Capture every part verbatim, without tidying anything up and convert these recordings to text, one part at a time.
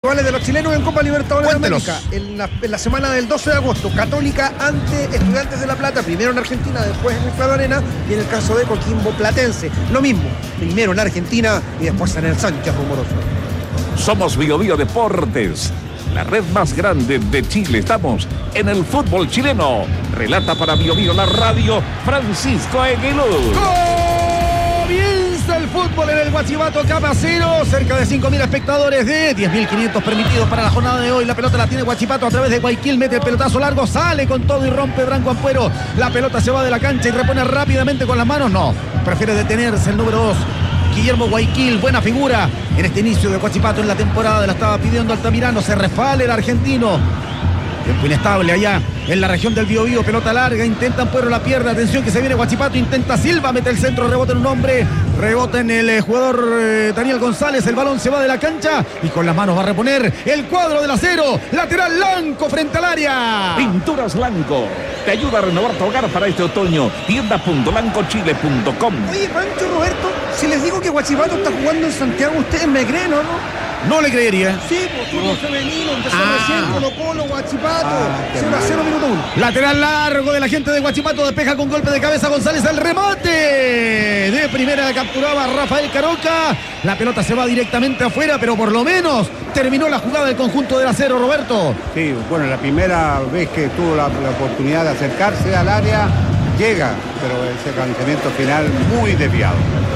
puntuales de los chilenos en Copa Libertadores Cuéntelos. de América. En la, en la semana del doce de agosto, Católica ante Estudiantes de La Plata, primero en Argentina, después en el Estadio Arena, y en el caso de Coquimbo Platense, lo mismo, primero en Argentina y después en el Sánchez Rumoroso. Somos Bio Bio Deportes, la red más grande de Chile. Estamos en el fútbol chileno. Relata para Bio Bio la radio Francisco Aguiluz. Comienza el fútbol en el Guachipato Capacero. Cerca de cinco mil espectadores de diez mil quinientos permitidos para la jornada de hoy. La pelota la tiene Guachipato a través de Guayaquil. Mete el pelotazo largo, sale con todo y rompe Branco Ampuero. La pelota se va de la cancha y repone rápidamente con las manos. No, prefiere detenerse el número dos. Guillermo Guayaquil, buena figura en este inicio de Guachipato en la temporada. La estaba pidiendo Altamirano, se refale el argentino. Tiempo inestable allá en la región del Biobío, pelota larga, intenta Ampuero, la pierde, atención que se viene Guachipato, intenta Silva, mete el centro, rebota en un hombre, rebota en el eh, jugador eh, Daniel González, el balón se va de la cancha y con las manos va a reponer el cuadro del acero, lateral Lanco frente al área. Pinturas Lanco te ayuda a renovar tu hogar para este otoño. tienda punto lanco chile punto com. Oye, Pancho, Roberto, si les digo que Guachipato está jugando en Santiago, ustedes me creen, ¿o no? No le creería. Sí, pues fútbol femenino, empezó Ah. recién Colo Colo, Guachipato, cero a cero, minuto uno. Lateral largo de la gente de Guachipato, despeja con golpe de cabeza González, el remate de primera la capturaba Rafael Caroca, la pelota se va directamente afuera, pero por lo menos terminó la jugada del conjunto del acero, Roberto. Sí, bueno, la primera vez que tuvo la, la oportunidad de acercarse al área, llega, pero ese planteamiento final muy desviado.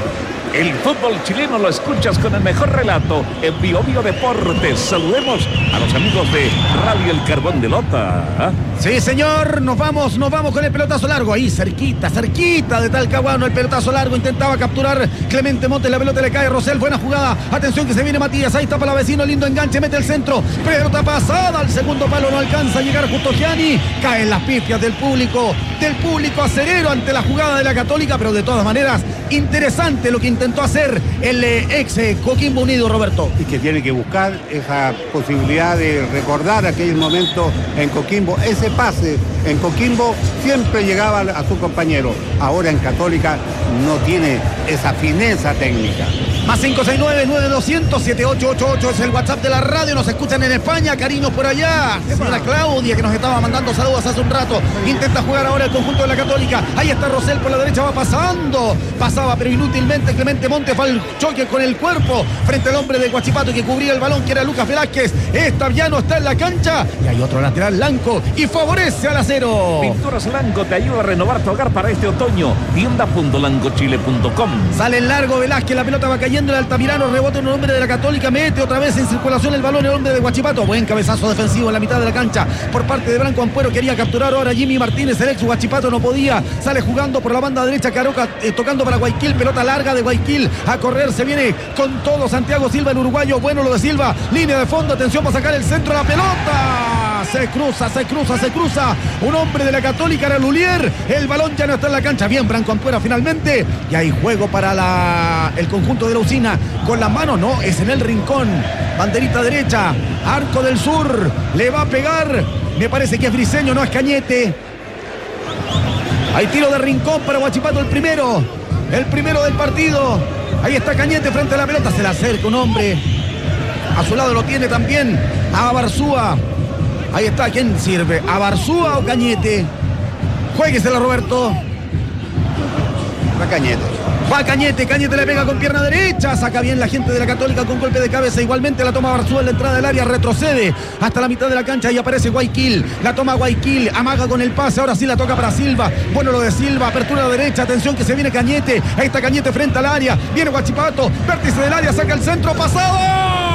El fútbol chileno lo escuchas con el mejor relato en Bio Bio Deportes. Saludemos a los amigos de Radio El Carbón de Lota. ¿Ah? Sí, señor, nos vamos, nos vamos con el pelotazo largo, ahí cerquita, cerquita de Talcahuano, el pelotazo largo, intentaba capturar Clemente Montes, la pelota le cae a Rosell, buena jugada, atención que se viene Matías, ahí está para la vecino, lindo enganche, mete el centro, pelota pasada, al segundo palo no alcanza a llegar justo Gianni, caen las pifias del público, del público acerero ante la jugada de la Católica, pero de todas maneras, interesante lo que intentó hacer el eh, ex eh, Coquimbo Unido, Roberto. Y que tiene que buscar esa posibilidad de recordar aquel momento en Coquimbo, ese pase en Coquimbo siempre llegaba a su compañero, ahora en Católica no tiene esa fineza técnica. Más cinco seis nueve, nueve dos cero cero, siete ocho ocho ocho es el WhatsApp de la radio. Nos escuchan en España. Cariños por allá. Señora Claudia que nos estaba mandando saludos hace un rato. Intenta jugar ahora el conjunto de la Católica. Ahí está Rosell por la derecha. Va pasando. Pasaba pero inútilmente. Clemente Montes fue al choque con el cuerpo frente al hombre de Guachipato que cubría el balón, que era Lucas Velázquez. Esta ya no está en la cancha. Y hay otro lateral Blanco y favorece al acero. Pinturas Lanco te ayuda a renovar tu hogar para este otoño. tienda punto lanco chile punto com. Sale en largo Velázquez, la pelota va cayendo, el Altamirano rebota en un hombre de la Católica, mete otra vez en circulación el balón el hombre de Guachipato, buen cabezazo defensivo en la mitad de la cancha por parte de Branco Ampuero, quería capturar ahora Jimmy Martínez, el ex Guachipato no podía, sale jugando por la banda derecha Caroca, eh, tocando para Guayaquil, pelota larga de Guayaquil, a correr, se viene con todo Santiago Silva, el uruguayo, bueno lo de Silva, línea de fondo, atención para sacar el centro de la pelota, se cruza, se cruza, se cruza, un hombre de la Católica era Lulier, el balón ya no está en la cancha, bien Branco Ampuero finalmente, y hay juego para la, el conjunto de la Usina, con la mano, no, es en el rincón, banderita derecha, Arco del Sur, le va a pegar, me parece que es Briseño, no es Cañete, hay tiro de rincón para Guachipato, el primero, el primero del partido, ahí está Cañete frente a la pelota, se le acerca un hombre, a su lado lo tiene también, a Barzúa, ahí está, ¿quién sirve? ¿A Barzúa o Cañete? Juéguesela, Roberto. Va Cañete. Va Cañete, Cañete le pega con pierna derecha, saca bien la gente de la Católica con golpe de cabeza, igualmente la toma Barzúa en la entrada del área, retrocede hasta la mitad de la cancha y aparece Guayaquil, la toma Guayaquil, amaga con el pase, ahora sí la toca para Silva, bueno lo de Silva, apertura derecha, atención que se viene Cañete, ahí está Cañete frente al área, viene Guachipato, vértice del área, saca el centro, pasado.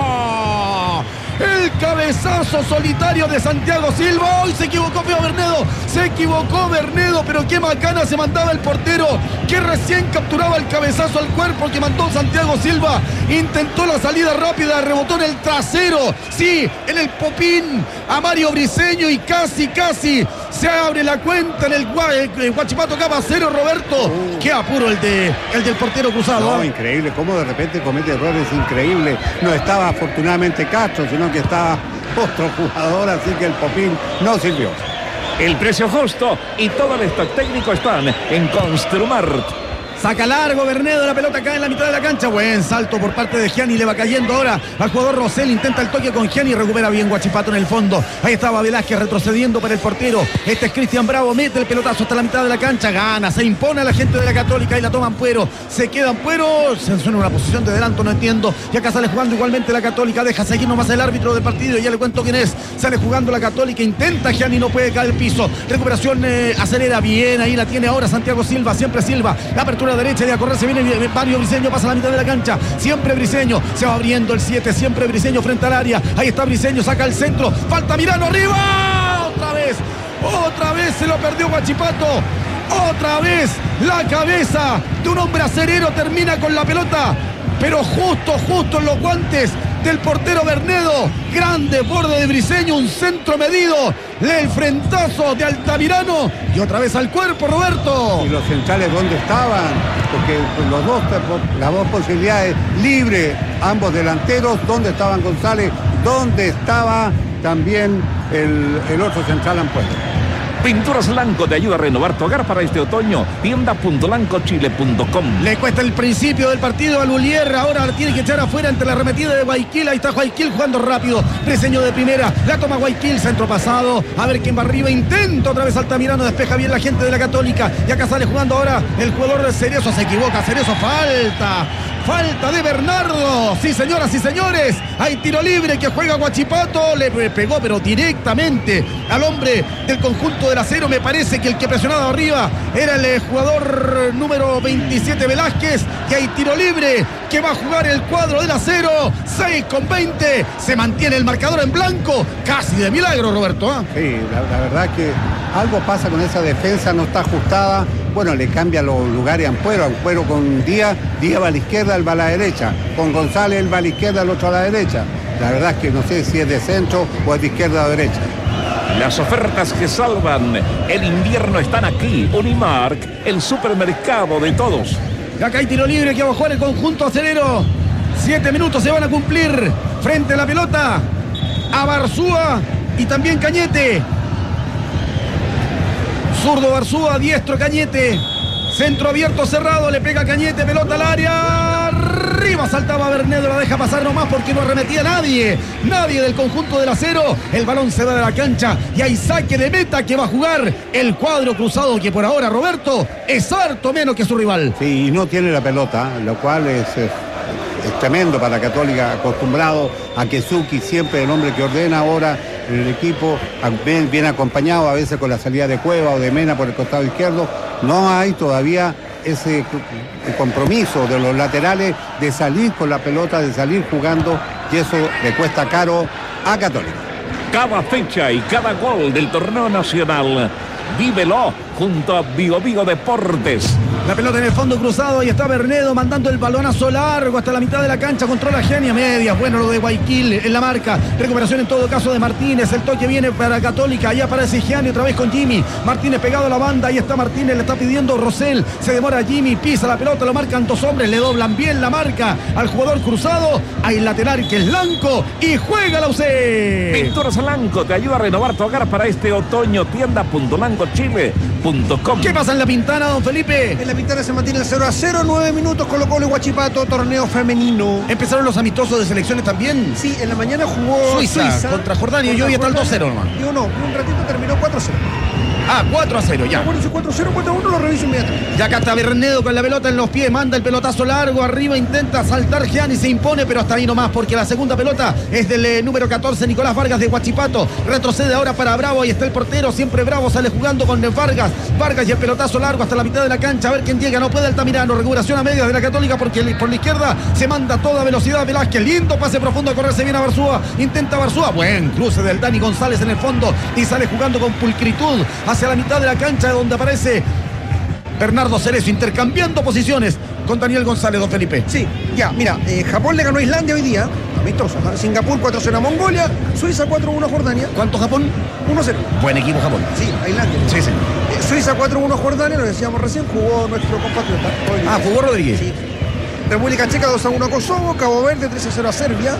El cabezazo solitario de Santiago Silva. Hoy se equivocó Pío Bernedo. Se equivocó Bernedo, pero qué macana se mandaba el portero, que recién capturaba el cabezazo al cuerpo que mandó Santiago Silva. Intentó la salida rápida, rebotó en el trasero. Sí, en el popín a Mario Briseño y casi, casi se abre la cuenta en el, el Guachipato Capacero, Roberto. Uh. Qué apuro el, de, el del portero cruzado. No, increíble, cómo de repente comete errores increíbles. No estaba afortunadamente Castro, sino que estaba otro jugador, así que el popín no sirvió. El precio justo y todo el stock técnico están en Construmart. Saca largo Bernedo, la pelota cae en la mitad de la cancha. Buen salto por parte de Gianni, le va cayendo ahora al jugador Rosell. Intenta el toque con Gianni, recupera bien Huachipato en el fondo. Ahí estaba Velázquez retrocediendo para el portero. Este es Cristian Bravo, mete el pelotazo hasta la mitad de la cancha. Gana, se impone a la gente de la Católica y la toma Ampuero. Se queda Ampuero, se suena una posición de adelanto, no entiendo. Y acá sale jugando igualmente la Católica. Deja seguir nomás el árbitro del partido. Ya le cuento quién es. Sale jugando la Católica, intenta Gianni, no puede caer el piso. Recuperación eh, acelera bien, ahí la tiene ahora Santiago Silva, siempre Silva. La apertura derecha y a correr se viene Mario Briceño, pasa a la mitad de la cancha. Siempre Briceño, se va abriendo el siete, siempre Briceño frente al área. Ahí está Briceño, saca el centro. Falta Mirano arriba. Otra vez, otra vez se lo perdió Huachipato. Otra vez la cabeza de un hombre acerero termina con la pelota, pero justo, justo en los guantes del portero Bernedo. Grande borde de Briceño, un centro medido. El frentazo de Altamirano y otra vez al cuerpo, Roberto. ¿Y los centrales dónde estaban? Porque los dos, las dos posibilidades libres, ambos delanteros. ¿Dónde estaban González? ¿Dónde estaba también el, el otro central Ampuero? Pinturas Lanco te ayuda a renovar tu hogar para este otoño. tienda punto lanco chile punto com. Le cuesta el principio del partido al Ulier. Ahora la tiene que echar afuera ante la arremetida de Guayaquil. Ahí está Guayaquil jugando rápido. Briceño de primera. La toma Guayaquil. Centro pasado. A ver quién va arriba. Intenta otra vez Altamirano. Despeja bien la gente de la Católica. Y acá sale jugando ahora el jugador de Cerezo. Se equivoca. Cerezo, falta. Falta de Bernardo. Sí, señoras y señores. Hay tiro libre que juega Huachipato. Le pegó, pero directamente al hombre del conjunto del Acero. Me parece que el que presionaba arriba era el jugador número veintisiete, Velázquez. Y hay tiro libre que va a jugar el cuadro del Acero. seis con veinte. Se mantiene el marcador en blanco. Casi de milagro, Roberto. ¿eh? Sí, la, la verdad que algo pasa con esa defensa. No está ajustada. Bueno, le cambia los lugares a Ampuero. Ampuero con Díaz. Díaz va a la izquierda, él va a la derecha. Con González, él va a la izquierda, el otro a la derecha. La verdad es que no sé si es de centro o es de izquierda o derecha. Las ofertas que salvan el invierno están aquí. Unimark, el supermercado de todos. Acá hay tiro libre que va a jugar el conjunto acerero. Siete minutos se van a cumplir frente a la pelota a Barzúa y también Cañete. Zurdo Barzúa, diestro Cañete. Centro abierto cerrado, le pega Cañete, pelota al área. Arriba saltaba Bernedo, la deja pasar nomás porque no arremetía nadie. Nadie del conjunto del Acero. El balón se va de la cancha y hay saque de meta que va a jugar el cuadro cruzado, que por ahora, Roberto, es harto menos que su rival. Sí, y no tiene la pelota, lo cual es, es, es tremendo para Católica, acostumbrado a que Zucchi, siempre el hombre que ordena ahora en el equipo, bien, bien acompañado a veces con la salida de Cueva o de Mena por el costado izquierdo. No hay todavía ese compromiso de los laterales de salir con la pelota, de salir jugando, y eso le cuesta caro a Católica. Cada fecha y cada gol del torneo nacional, vívelo junto a Bio Bio Deportes. La pelota en el fondo cruzado y está Bernedo mandando el balonazo largo hasta la mitad de la cancha. Controla Gianni a medias. Bueno, lo de Guayaquil en la marca. Recuperación en todo caso de Martínez. El toque viene para Católica. Ahí aparece Gianni otra vez con Jimmy. Martínez pegado a la banda. Ahí está Martínez. Le está pidiendo Rosell. Se demora Jimmy. Pisa la pelota. Lo marcan dos hombres. Le doblan bien la marca al jugador cruzado. Hay lateral que es Lanco. Y juega la U C. Pinturas Lanco te ayuda a renovar tu hogar para este otoño. tienda punto lanco chile punto com. ¿Qué pasa en la Pintana, don Felipe? En la Pintana se mantiene el cero a cero, nueve minutos, Colo Colo y Huachipato, torneo femenino. ¿Empezaron los amistosos de selecciones también? Sí, en la mañana jugó Suiza, Suiza contra Jordania, y hoy está el dos cero nomás. Yo no, un ratito terminó cuatro a cero. Ah, cuatro a cero, ya. Acuérdense, cuatro a cero, cuatro a uno, lo reviso inmediatamente. Ya acá está Bernedo con la pelota en los pies, manda el pelotazo largo, arriba intenta saltar Gianni, se impone, pero hasta ahí nomás, porque la segunda pelota es del eh, número catorce, Nicolás Vargas de Huachipato. Retrocede ahora para Bravo, ahí está el portero, siempre Bravo, sale jugando con Vargas. Vargas y el pelotazo largo hasta la mitad de la cancha, a ver quién llega, no puede Altamirano, recuperación a medias de la Católica, porque por la izquierda se manda toda velocidad Velázquez, lindo pase profundo a correrse bien a Barzúa, intenta Barzúa, buen cruce del Dani González en el fondo, y sale jugando con pulcritud hacia la mitad de la cancha, donde aparece Bernardo Cerezo intercambiando posiciones con Daniel González, don Felipe. Sí, ya, mira, eh, Japón le ganó a Islandia hoy día, amistoso, ¿no? Singapur cuatro a cero a Mongolia, Suiza cuatro a uno a Jordania. ¿Cuánto Japón? uno a cero. Buen equipo Japón. Sí, a Islandia. Sí, sí. Eh, Suiza cuatro a uno a Jordania, lo decíamos recién, jugó nuestro compatriota. Ah, jugó Rodríguez. Sí. República Checa dos a uno a Kosovo, Cabo Verde tres a cero a Serbia.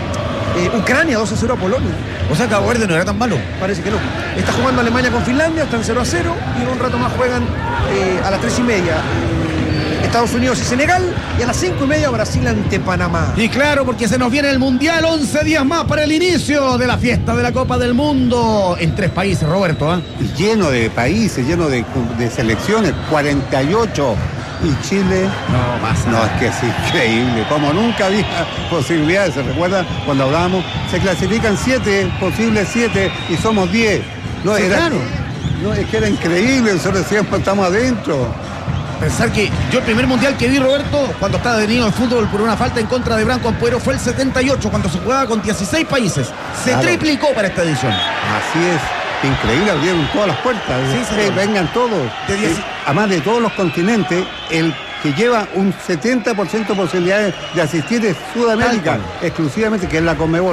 Eh, Ucrania dos a cero a Polonia. O sea, Cabo Verde no era tan malo. Parece que no. Está jugando Alemania con Finlandia, están cero a cero y en un rato más juegan eh, a las tres y media. Eh, Estados Unidos y Senegal, y a las cinco y media Brasil ante Panamá. Y claro, porque se nos viene el Mundial, once días más para el inicio de la fiesta de la Copa del Mundo en tres países, Roberto. ¿eh? Y lleno de países, lleno de, de selecciones, cuarenta y ocho. Y Chile, no pasa. No, es que es increíble, como nunca había posibilidades, ¿se recuerdan? Cuando hablábamos, se clasifican siete, posibles siete, y somos diez. No, sí, era, claro. No, es que era increíble, nosotros decíamos, estamos adentro. Pensar que yo el primer mundial que vi, Roberto, cuando estaba detenido en fútbol por una falta en contra de Branco Ampuero, fue el setenta y ocho, cuando se jugaba con dieciséis países. Se claro. triplicó para esta edición. Así es. Increíble, abrieron todas las puertas. Sí, que vengan todos. De diez... eh, además de todos los continentes, el que lleva un setenta por ciento de posibilidades de asistir es Sudamérica, exclusivamente, que es la Conmebol.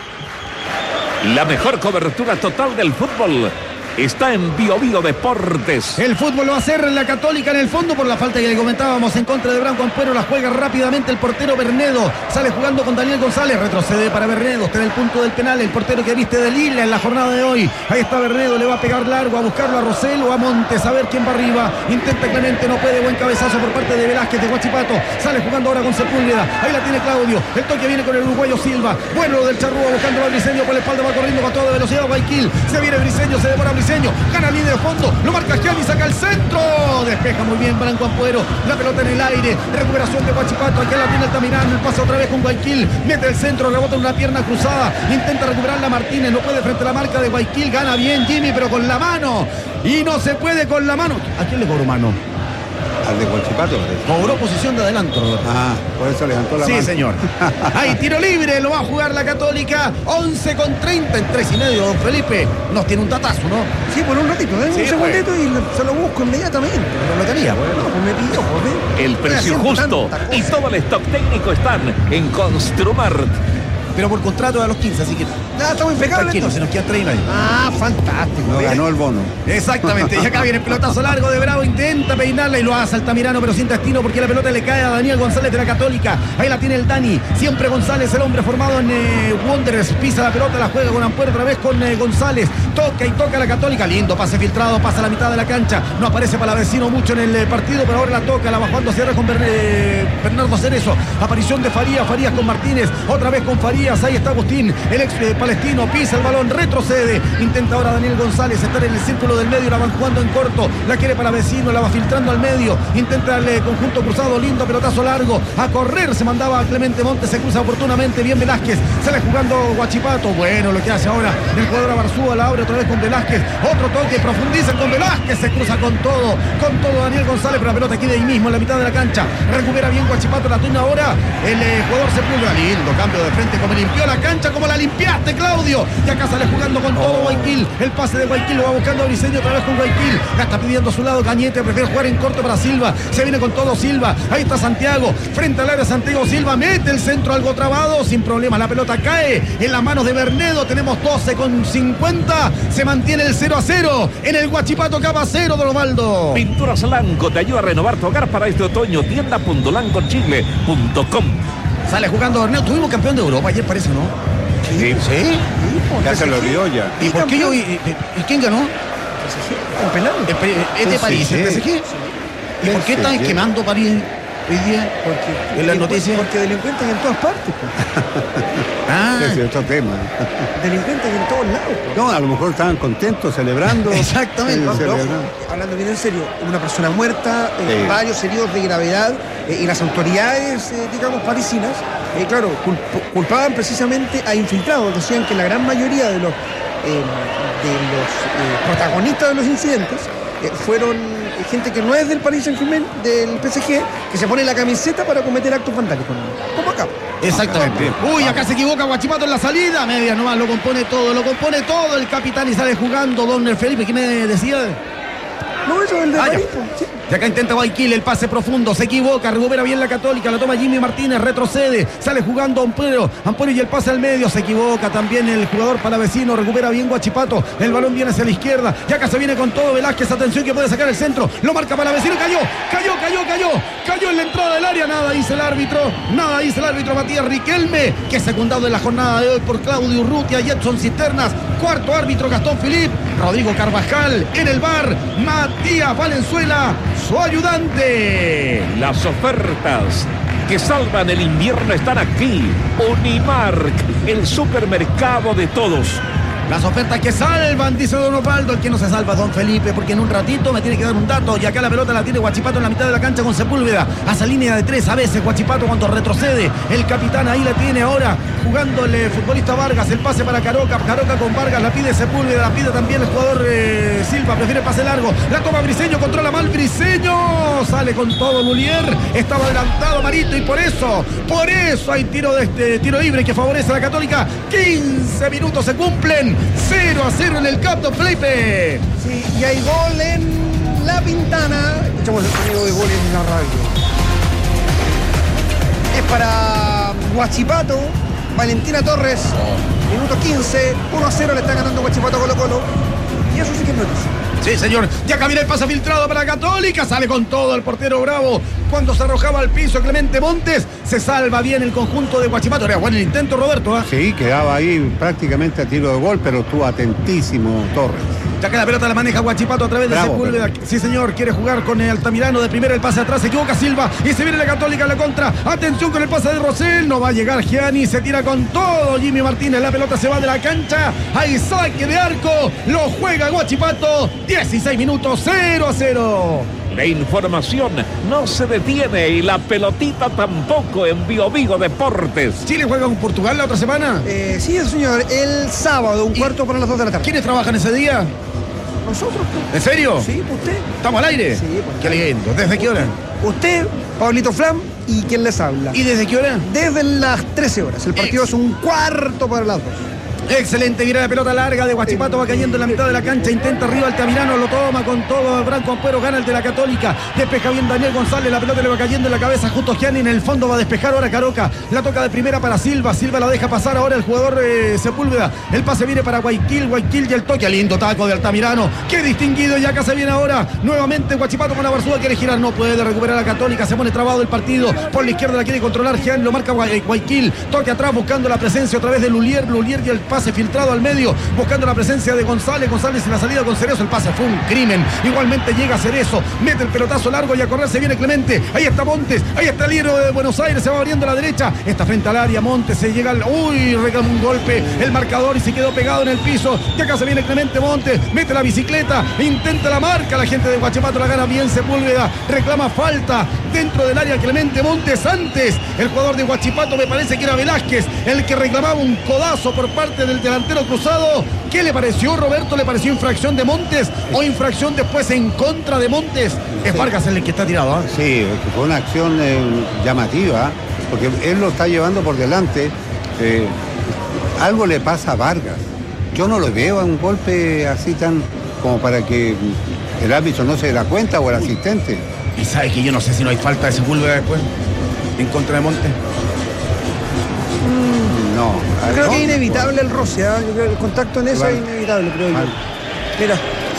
La mejor cobertura total del fútbol está en Bio Bio Deportes. El fútbol lo va a hacer la Católica en el fondo por la falta que le comentábamos en contra de Branco Ampuero. La juega rápidamente el portero Bernedo. Sale jugando con Daniel González. Retrocede para Bernedo. Está en el punto del penal. El portero que viste de Lila en la jornada de hoy. Ahí está Bernedo. Le va a pegar largo a buscarlo a Rosell o a Montes. A ver quién va arriba. Intenta Clemente. No puede. Buen cabezazo por parte de Velázquez de Huachipato. Sale jugando ahora con Sepúlveda. Ahí la tiene Claudio. El toque viene con el uruguayo Silva. Bueno lo del Charrúa buscando a Briseño. Por la espalda va corriendo con toda velocidad. Guayaquil. Se viene Briseño. Se devora Briseño. Gana línea de fondo, lo marca Gianni, saca el centro, despeja muy bien Branco Ampuero, la pelota en el aire, recuperación de Huachipato, aquí la tiene Altamirano, el pase otra vez con Guayaquil, mete el centro, rebota en una pierna cruzada, intenta recuperarla Martínez, no puede frente a la marca de Guayaquil, gana bien Jimmy, pero con la mano, y no se puede con la mano. ¿A quién le cobró mano? Al de Huachipato. Cobró posición de adelanto. Ah, por eso levantó la sí, mano. Sí, señor. Hay tiro libre, lo va a jugar la Católica. once con treinta en tres y medio, don Felipe. Nos tiene un tatazo, ¿no? Sí, por un ratito, ¿eh? Sí, un segundito pues. Y se lo busco inmediatamente. Pero lo tenía, bueno. No, pues me pidió, pues, el precio justo y todo el stock técnico están en Construmart. Pero por contrato a los quince, así que... Ah, estamos impecables. Tranquilo, se nos queda tres y medio. Ah, fantástico. No ganó el bono. Exactamente. Y acá viene el pelotazo largo de Bravo. Intenta peinarla y lo hace Altamirano, pero sin destino porque la pelota le cae a Daniel González de la Católica. Ahí la tiene el Dani. Siempre González, el hombre formado en eh, Wanderers. Pisa la pelota, la juega con Ampuero otra vez con eh, González. Toca y toca la Católica. Lindo pase filtrado, pasa a la mitad de la cancha. No aparece para vecino mucho en el eh, partido, pero ahora la toca. La va jugando cierra con Ber eh, Bernardo Cerezo. Aparición de Farías. Farías con Martínez. Otra vez con Farías. Ahí está Agustín. El ex eh, palestino pisa el balón, retrocede, intenta ahora Daniel González estar en el círculo del medio, la van jugando en corto, la quiere para vecino, la va filtrando al medio, intenta el eh, conjunto cruzado, lindo pelotazo largo, a correr se mandaba a Clemente Montes, se cruza oportunamente, bien Velázquez, sale jugando Huachipato, bueno lo que hace ahora el jugador Abarzúa, la abre otra vez con Velázquez, otro toque, profundiza con Velázquez, se cruza con todo, con todo Daniel González, pero la pelota aquí de ahí mismo en la mitad de la cancha, recupera bien Huachipato, la tiene ahora el eh, jugador Sepúlveda, lindo cambio de frente, como limpió la cancha, como la limpiaste Claudio, y acá sale jugando con todo Guayaquil, el pase de Guayaquil lo va buscando a Briseño otra vez con Guayaquil, la está pidiendo a su lado Cañete, prefiere jugar en corto para Silva, se viene con todo Silva, ahí está Santiago, frente al área Santiago Silva, mete el centro algo trabado, sin problemas, la pelota cae en las manos de Bernedo, tenemos doce con cincuenta, se mantiene el cero a cero, en el Huachipato Capa cero, Don Osvaldo. Pinturas Lanco te ayuda a renovar tu hogar para este otoño, tienda punto lanco chile punto com. Sale jugando Bernedo, tuvimos campeón de Europa ayer parece, ¿no? Sí, sí, sí. Ya se lo olvidó ya. ¿Y por qué yo? ¿Y, y, y quién ganó? P S G. ¿Un penal? ¿Es de París el P S G? ¿Y por qué están quemando París hoy día? Porque, en las noticias. Porque delincuentes en todas partes. Ah. Ese es otro tema. Delincuentes en todos lados. No, a lo mejor estaban contentos, celebrando. Exactamente. No, celebrando. No, hablando bien en serio, una persona muerta, eh, sí. varios heridos de gravedad, eh, y las autoridades, eh, digamos, parisinas, eh, claro, culp culpaban precisamente a infiltrados. Decían que la gran mayoría de los, eh, de los eh, protagonistas de los incidentes eh, fueron gente que no es del Paris Saint-Germain, del P S G, que se pone la camiseta para cometer actos vandálicos, como acá. Exactamente. Uy, acá se equivoca Huachipato en la salida. Media nomás, lo compone todo, lo compone todo el capitán y sale jugando don Felipe. ¿Qué me decía? No, eso es el de ah, París. Sí. Y acá intenta Guayaquil, el pase profundo, se equivoca, recupera bien la Católica, la toma Jimmy Martínez, retrocede, sale jugando Ampuero, Ampuero y el pase al medio, se equivoca también el jugador palavecino, recupera bien Huachipato, el balón viene hacia la izquierda, y acá se viene con todo Velázquez, atención que puede sacar el centro, lo marca palavecino, cayó, cayó, cayó, cayó, cayó en la entrada del área, nada dice el árbitro, nada dice el árbitro Matías Riquelme, que es secundado en la jornada de hoy por Claudio Urrutia y Edson Cisternas, cuarto árbitro Gastón Philippe, Rodrigo Carvajal en el V A R, Matías Valenzuela, su ayudante. Las ofertas que salvan el invierno están aquí. Unimark, el supermercado de todos. Las ofertas que salvan, dice don Osvaldo. El que no se salva, don Felipe, porque en un ratito me tiene que dar un dato. Y acá la pelota la tiene Huachipato en la mitad de la cancha con Sepúlveda. Hace línea de tres a veces Huachipato cuando retrocede. El capitán ahí la tiene ahora jugando el futbolista Vargas. El pase para Caroca. Caroca con Vargas. La pide Sepúlveda. La pide también el jugador eh, Silva. Prefiere pase largo. La toma Briseño. Controla mal Briseño. Sale con todo Lulier. Estaba adelantado Marito. Y por eso, por eso hay tiro, de este, tiro libre que favorece a la Católica. quince minutos se cumplen. cero a cero en el campo, Felipe. Sí, y hay gol en La Pintana. Escuchamos el sonido de gol en la radio. Es para Huachipato. Valentina Torres. Oh. Minuto quince. uno a cero le está ganando Huachipato a Colo Colo. Y eso sí que es noticia. Sí, señor. Ya camina el pase filtrado para Católica. Sale con todo el portero Bravo. Cuando se arrojaba al piso Clemente Montes, se salva bien el conjunto de Huachipato. Era bueno el intento, Roberto. ¿eh? Sí, quedaba ahí prácticamente a tiro de gol, pero estuvo atentísimo Torres. Ya que la pelota la maneja Huachipato a través de Sepúlveda. Sí, señor. Quiere jugar con el Altamirano de primera. El pase atrás. Se equivoca Silva. Y se viene la Católica a la contra. Atención con el pase de Rosell. No va a llegar Gianni. Se tira con todo Jimmy Martínez. La pelota se va de la cancha. Hay saque de arco. Lo juega Huachipato. dieciséis minutos. cero a cero. La información no se detiene y la pelotita tampoco en Bio Vigo Deportes. ¿Chile juega con Portugal la otra semana? Eh, sí, señor. El sábado, un cuarto para las dos de la tarde. ¿Quiénes trabajan ese día? Nosotros. ¿En serio? Sí, usted. ¿Estamos al aire? Sí, pues. Qué lindo. ¿Desde qué hora? Usted, Pablito Flam y quien les habla. ¿Y desde qué hora? Desde las trece horas. El partido Ex. es un cuarto para las dos. Excelente, mira la pelota larga de Huachipato, va cayendo en la mitad de la cancha, intenta arriba Altamirano, lo toma con todo, Branco Ampuero gana el de la Católica, despeja bien Daniel González, la pelota le va cayendo en la cabeza justo Gianni, en el fondo va a despejar ahora Caroca, la toca de primera para Silva, Silva la deja pasar ahora el jugador eh, Sepúlveda, el pase viene para Guayaquil, Guayaquil y el toque, lindo taco de Altamirano, qué distinguido, y acá se viene ahora nuevamente Huachipato con la Barzúa, quiere girar, no puede recuperar a la Católica, se pone trabado el partido, por la izquierda la quiere controlar Gianni, lo marca Guayaquil, toque atrás buscando la presencia otra vez de Lulier, Lulier y el pase filtrado al medio, buscando la presencia de González, González en la salida con Cerezo, el pase fue un crimen, igualmente llega Cerezo, mete el pelotazo largo y a correr se viene Clemente, ahí está Montes, ahí está el hierro de Buenos Aires, se va abriendo a la derecha, está frente al área, Montes se llega al, uy, regala un golpe, el marcador y se quedó pegado en el piso, y acá se viene Clemente Montes, mete la bicicleta, intenta la marca, la gente de Huachipato la gana bien Sepúlveda, reclama falta dentro del área Clemente Montes, antes el jugador de Huachipato me parece que era Velázquez, el que reclamaba un codazo por parte del delantero cruzado. ¿Qué le pareció, Roberto? ¿Le pareció infracción de Montes o infracción después en contra de Montes? Es Vargas el que está tirado, ¿eh? Sí, fue una acción eh, llamativa, porque él lo está llevando por delante. Eh, algo le pasa a Vargas. Yo no lo veo a un golpe así tan como para que el árbitro no se da cuenta o el asistente. Y sabe que yo no sé si no hay falta de Sepúlveda después en contra de Montes. No, Yo creo no, que es inevitable el roce, ¿eh? Yo creo que el contacto en eso Vale. es inevitable, creo yo. Vale. Mira,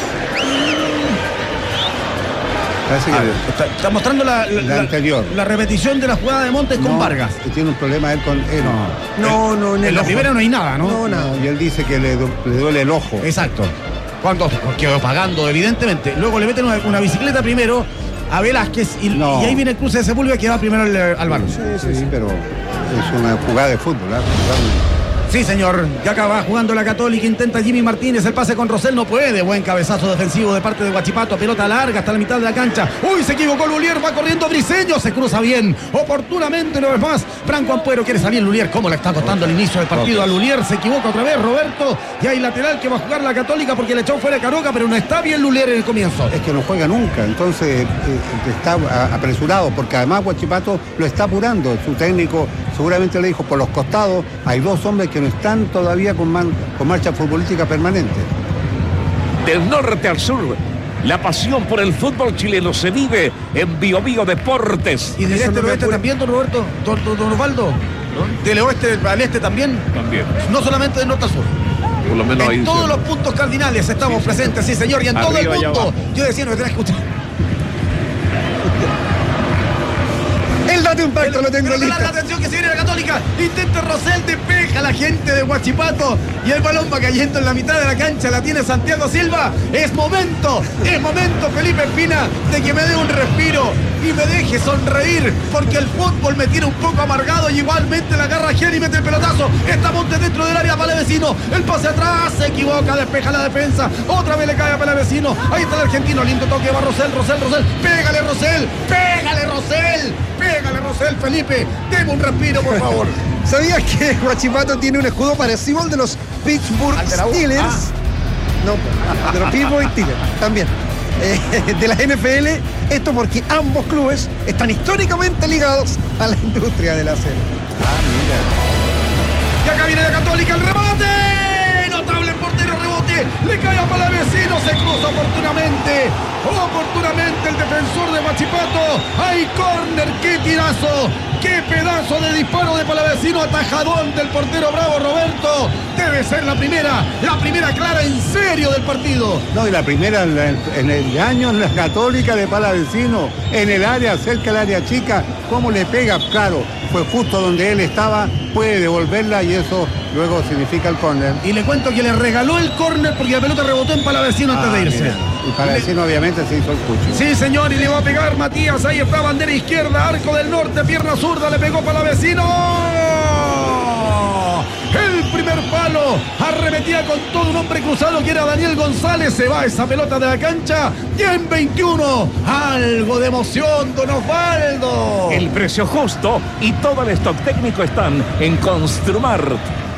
parece que Ah, está, está mostrando la, la, La anterior. la repetición de la jugada de Montes con no, Vargas. tiene un problema él con él. no, no, en En el la ojo. primera no hay nada, ¿no? No, nada. Y él dice que le, du- le duele el ojo. Exacto. ¿Cuánto? Quedó pagando, evidentemente. Luego le meten una, una bicicleta primero a Velázquez y, No. y ahí viene el cruce de Sepúlveda que va primero al, al balón. Sí, Sí, sí, sí. pero es una jugada de fútbol, ¿eh? Sí, señor. Ya acaba jugando la Católica. Intenta Jimmy Martínez. El pase con Rosell no puede. Buen cabezazo defensivo de parte de Huachipato. Pelota larga hasta la mitad de la cancha. Uy, se equivocó Lulier. Va corriendo Briseño. Se cruza bien. Oportunamente una vez más. Franco Ampuero quiere salir Lulier. ¿Cómo le está costando el inicio del partido a Lulier? Se equivoca otra vez Roberto. Y hay lateral que va a jugar la Católica porque le echó fuera Caroca, pero no está bien Lulier en el comienzo. Es que no juega nunca, entonces eh, está a- apresurado, porque además Huachipato lo está apurando. Su técnico seguramente le dijo, por los costados hay dos hombres que no están todavía con, man- con marcha futbolística permanente. Del norte al sur, la pasión por el fútbol chileno se vive en Bio Vigo Deportes. Y del Eso este no al me oeste apura. también, don Roberto, don, don- don Osvaldo. Del oeste al este también. También. No solamente del norte al sur. Por lo menos ahí En todos dice. los puntos cardinales estamos presentes, sí señor, y en todo el Arriba y mundo. abajo. Yo decía, no me tenés que escuchar. El Inmediato impacto, lo tengo listo. La atención que se viene la Católica. Intenta Rosell, despeja la gente de Huachipato. Y el balón va cayendo en la mitad de la cancha. La tiene Santiago Silva. Es momento, es momento, Felipe Espina, de que me dé un respiro y me deje sonreír, porque el fútbol me tiene un poco amargado y igualmente la agarra Gianni y mete el pelotazo. Está Montes dentro del área, Palavecino. El pase atrás, se equivoca, despeja la defensa. Otra vez le cae a Palavecino. Ahí está el argentino, lindo toque, va Rosell, Rosell, Rosell. Pégale, Rosell, pégale, Rosell, pégale, Rosell, Felipe. Deme un respiro, por favor. ¿Sabías que Huachipato tiene un escudo parecido al de los Pittsburgh Steelers? Ah. No, de los Pittsburgh Steelers también. Eh, de la N F L, esto porque ambos clubes están históricamente ligados a la industria de la acero. Ah, mira. Y acá viene la Católica, el remate. Notable el portero, rebote. Le cae a Palavecino, se cruza oportunamente. Oportunamente el defensor de Huachipato. ¡Ay, córner! ¡Qué tirazo! ¡Qué pedazo de disparo de Palavecino! Atajadón del portero bravo Roberto. Debe ser la primera, la primera clara en serio del partido. No, y la primera en, la, en el año en la Católica de Palavecino, en el área, cerca del área chica. ¿Cómo le pega? Claro, fue justo donde él estaba, puede devolverla y eso luego significa el córner. Y le cuento que le regaló el córner porque la pelota rebotó en Palavecino Ah, antes de irse. mira. Y Palavecino obviamente se hizo el cucho. Sí, señor, y le va a pegar Matías. Ahí está, bandera izquierda, arco del norte, pierna zurda, le pegó Palavecino. El primer palo, arremetía con todo un hombre cruzado que era Daniel González. Se va esa pelota de la cancha. Y en veintiuno, algo de emoción, don Osvaldo. El precio justo y todo el stock técnico están en Construmart.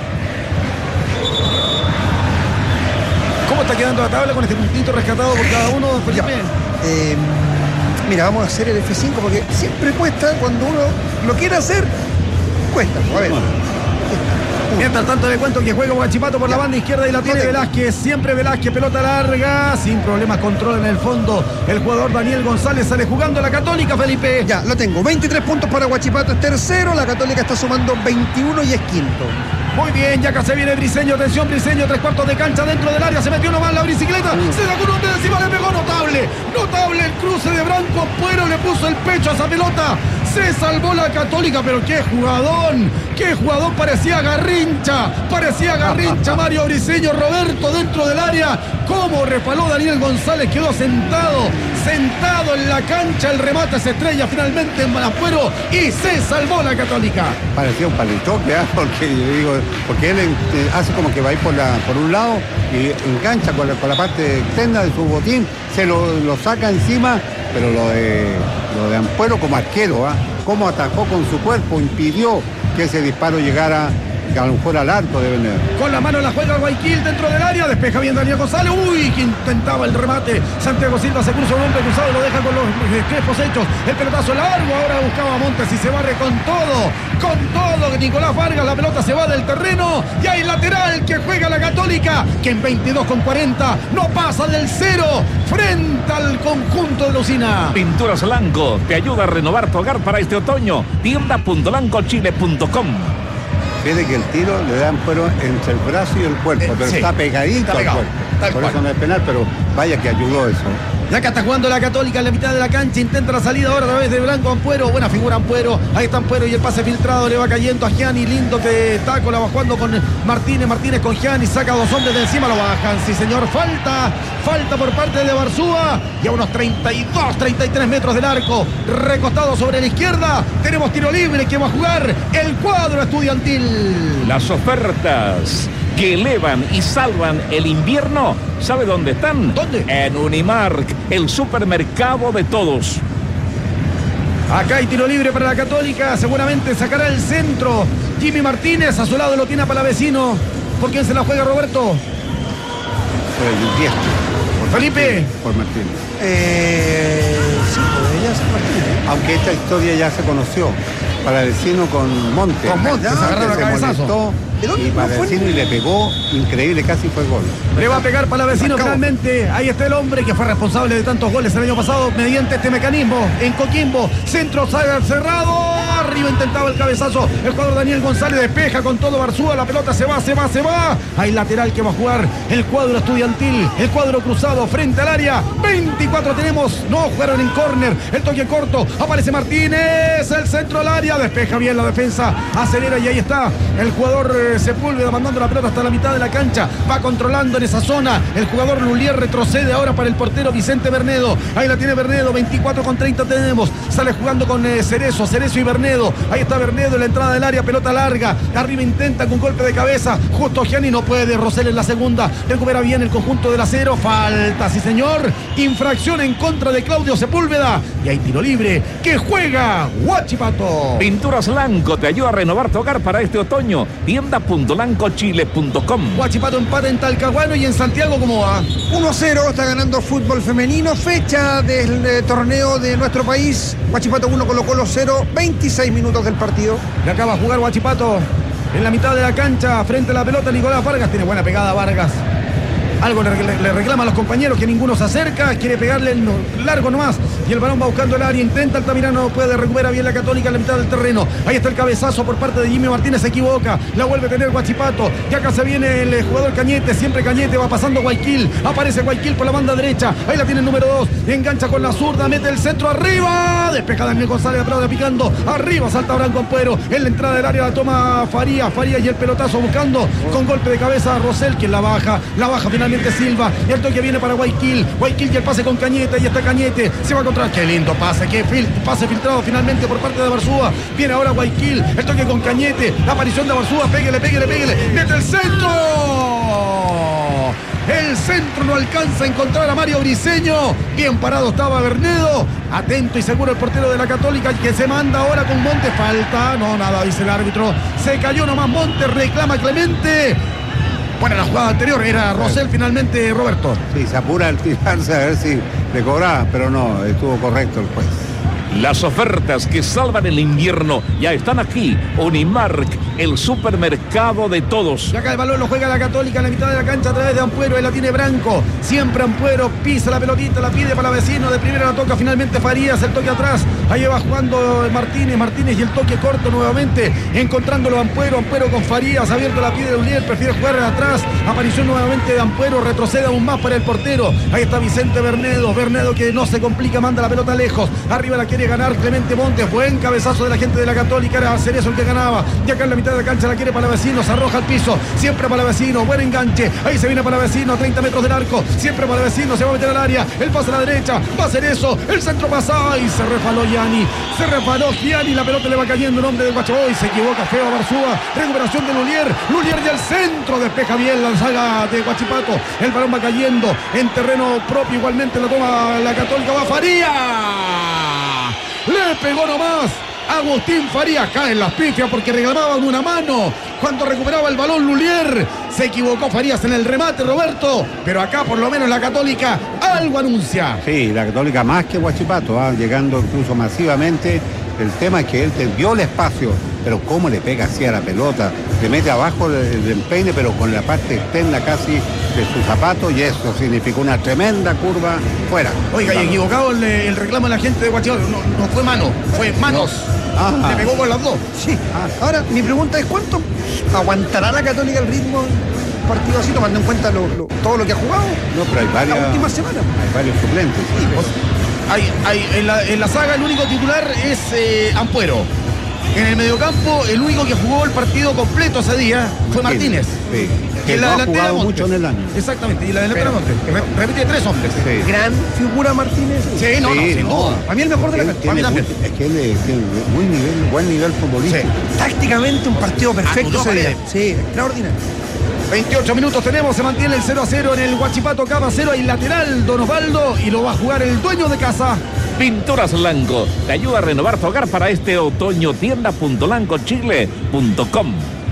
¿Cómo está quedando la tabla con este puntito rescatado por cada uno, Felipe? Eh, mira, vamos a hacer el F cinco porque siempre cuesta cuando uno lo quiere hacer. Cuesta, a ver. Mientras tanto le cuento que juega Huachipato por la banda izquierda y la tiene Velázquez, siempre Velázquez, pelota larga, sin problemas, control en el fondo. El jugador Daniel González sale jugando a la Católica, Felipe. Ya, lo tengo. veintitrés puntos para Huachipato, es tercero. La Católica está sumando veintiuno y es quinto. Muy bien, ya acá se viene Briseño, atención Briseño, tres cuartos de cancha dentro del área, se metió nomás la bicicleta, uh. se sacó un hombre de encima, le pegó, notable, notable el cruce de Branco Ampuero, le puso el pecho a esa pelota, se salvó la Católica, pero qué jugadón, qué jugador, parecía Garrincha, parecía Garrincha Mario Briseño, Roberto dentro del área, cómo repaló Daniel González, quedó sentado, sentado en la cancha, el remate se estrella finalmente en Ampuero y se salvó la Católica. Parecía un palitoque, ¿eh? Porque yo digo, porque él eh, hace como que va a ir por, la, por un lado y engancha con la, con la parte externa de su botín, se lo, lo saca encima, pero lo de, lo de Ampuero como arquero, ¿eh? Cómo atajó con su cuerpo, impidió que ese disparo llegara a lo mejor al arco de Vener. Con la mano la juega Guayaquil dentro del área, despeja bien Daniel González, uy, que intentaba el remate, Santiago Silva se cruza un hombre cruzado, lo deja con los crespos hechos, el pelotazo largo, ahora buscaba a Montes y se barre con todo, con todo, Nicolás Vargas, la pelota se va del terreno, y hay lateral que juega la Católica, que en veintidós con cuarenta no pasa del cero, frente al conjunto de Lucina. Pinturas Lanco te ayuda a renovar tu hogar para este otoño. tienda punto lanco chile punto com. Fíjate que el tiro le dan pero entre el brazo y el cuerpo, Eh, pero sí, está pegadito está al pegado, cuerpo. tal Por cual. eso no es penal, pero vaya que ayudó eso. Ya que está jugando la Católica en la mitad de la cancha, intenta la salida ahora a través de Blanco Ampuero, buena figura Ampuero, ahí está Ampuero y el pase filtrado le va cayendo a Gianni, lindo que taco, la va jugando con Martínez, Martínez con Gianni, saca a dos hombres de encima, lo bajan, sí señor, falta, falta por parte de Barzúa, y a unos treinta y dos, treinta y tres metros del arco, recostado sobre la izquierda, tenemos tiro libre que va a jugar el cuadro estudiantil. Las ofertas que elevan y salvan el invierno, ¿sabe dónde están? ¿Dónde? En Unimark, el supermercado de todos. Acá hay tiro libre para la Católica, seguramente sacará el centro Jimmy Martínez, a su lado lo tiene a Palavecino. ¿Por quién se la juega Roberto? Por el diestro. Por Felipe. Martínez, por Martínez. Eh, sí, podría ser Martínez. Aunque esta historia ya se conoció. Palavecino con Montes. Con Montes, Montes agarraron a se cabezazo. molestó ¿De dónde y no fue? Palavecino y le pegó, increíble, casi fue gol. Le va a pegar Palavecino Acabo. finalmente. Ahí está el hombre que fue responsable de tantos goles el año pasado mediante este mecanismo. En Coquimbo, centro cerrado, arriba intentaba el cabezazo, el jugador Daniel González despeja con todo Barzúa, la pelota se va, se va, se va. Hay lateral que va a jugar el cuadro estudiantil, el cuadro cruzado frente al área. veinticuatro tenemos, no jugaron en córner, el toque corto, aparece Martínez, el centro al área, despeja bien la defensa, acelera y ahí está el jugador eh, Sepúlveda mandando la pelota hasta la mitad de la cancha, va controlando en esa zona, el jugador Lulier retrocede ahora para el portero Vicente Bernedo, ahí la tiene Bernedo, veinticuatro con treinta tenemos, sale jugando con eh, Cerezo, Cerezo y Bernedo, ahí está Bernedo en la entrada del área, pelota larga, arriba intenta con golpe de cabeza, justo Gianni no puede, Rosell en la segunda, recupera bien el conjunto del acero, falta, sí señor, infracción en contra de Claudio Sepúlveda, y hay tiro libre, que juega Huachipato. Pinturas Lanco te ayuda a renovar tu hogar para este otoño. tienda punto lanco chile punto com. Huachipato empata en Talcahuano y en Santiago, ¿cómo va? uno a cero, está ganando fútbol femenino, fecha del eh, torneo de nuestro país. Huachipato uno, Colo Colo cero, veintiséis minutos del partido. Y acaba a jugar Huachipato en la mitad de la cancha, frente a la pelota Nicolás Vargas, tiene buena pegada Vargas. Algo le, le, le reclama a los compañeros que ninguno se acerca, quiere pegarle el no, largo nomás y el balón va buscando el área, intenta Altamirano, no puede, recupera bien la Católica en la mitad del terreno, ahí está el cabezazo por parte de Jimmy Martínez, se equivoca, la vuelve a tener Huachipato, y acá se viene el jugador Cañete, siempre Cañete, va pasando Guayquil, aparece Guayquil por la banda derecha, ahí la tiene el número dos, engancha con la zurda, mete el centro arriba, despeja Daniel González, Prada picando, arriba salta Branco Ampuero, en la entrada del área la toma Farías, Farías y el pelotazo buscando con golpe de cabeza a Rosell, quien la baja, la baja finalmente Silva, y el toque viene para Guayquil, Guayquil y el pase con Cañete, y está Cañete, se va a encontrar, qué lindo pase, qué fil pase filtrado finalmente por parte de Barzúa, viene ahora Guayquil, el toque con Cañete, la aparición de Barzúa, péguele, péguele, péguele, mete el centro, el centro no alcanza a encontrar a Mario Briceño, bien parado estaba Bernedo, atento y seguro el portero de la Católica, que se manda ahora con Montes, falta, no, nada, dice el árbitro, se cayó nomás Montes, reclama Clemente. Bueno, la jugada anterior era Rosell finalmente, Roberto. Sí, se apura al tirarse a ver si le cobraba, pero no, estuvo correcto el juez. Las ofertas que salvan el invierno ya están aquí. Unimark, el supermercado de todos. Y acá el balón lo juega la Católica en la mitad de la cancha a través de Ampuero. Él la tiene Branco. Siempre Ampuero pisa la pelotita, la pide para vecino. De primera la toca finalmente Farías. El toque atrás. Ahí va jugando Martínez. Martínez y el toque corto nuevamente. Encontrándolo Ampuero. Ampuero con Farías. Abierto la pide de Uliel. Prefiere jugar atrás. Aparición nuevamente de Ampuero. Retrocede aún más para el portero. Ahí está Vicente Bernedo. Bernedo que no se complica. Manda la pelota lejos. Arriba la quiere ganar Clemente Montes, buen cabezazo de la gente de la Católica, era Cerezo el que ganaba, y acá en la mitad de la cancha la quiere Palavecino, se arroja al piso, siempre Palavecino, buen enganche, ahí se viene Palavecino, a treinta metros del arco, siempre Palavecino, se va a meter al área, el pase a la derecha, va a Cerezo, el centro pasa, y se refaló Gianni, se refaló Gianni, la pelota le va cayendo en nombre del Guachipato, y se equivoca feo Barzúa, recuperación de Lulier, Lulier y al centro, despeja bien la saga de Huachipato, el balón va cayendo en terreno propio, igualmente la toma la Católica, va Farías. Le pegó nomás Agustín Farías, cae en las pifias porque reclamaban una mano cuando recuperaba el balón Lulier. Se equivocó Farías en el remate, Roberto, pero acá por lo menos la Católica algo anuncia. Sí, la Católica más que Huachipato, ¿eh? Llegando incluso masivamente. El tema es que él te dio el espacio, pero cómo le pega así a la pelota, le mete abajo del empeine, pero con la parte externa casi de su zapato, y eso significó una tremenda curva fuera. Oiga, y equivocado el, el reclamo de la gente de Huachipato, no, no fue mano, fue manos. No. Le pegó con las dos. Sí. Ahora, mi pregunta es, ¿cuánto aguantará la Católica el ritmo del partido así, tomando en cuenta lo, lo, todo lo que ha jugado? No, pero hay varias, la última semana. Hay varios suplentes. Sí, pues, hay, hay, en, la, en la saga el único titular es eh, Ampuero. En el mediocampo, el único que jugó el partido completo ese día fue Martínez. Sí. Que Que la no ha delantera jugado Montes. mucho en el año. Exactamente, y la delantera Montes. Re- Repite tres hombres. Sí. Gran figura Martínez. Sí, no, no, Sí, sin no. duda. A mí el mejor de la Él cancha. tiene también. muy- es que él eh, tiene muy nivel, buen nivel futbolístico. Tácticamente un partido perfecto Anuló ese día. Paredes. Sí, extraordinario. veintiocho minutos tenemos, se mantiene el cero a cero en el Huachipato, Cava cero, hay lateral Don Osvaldo y lo va a jugar el dueño de casa. Pinturas Lanco te ayuda a renovar tu hogar para este otoño. tienda punto lanco chile punto com.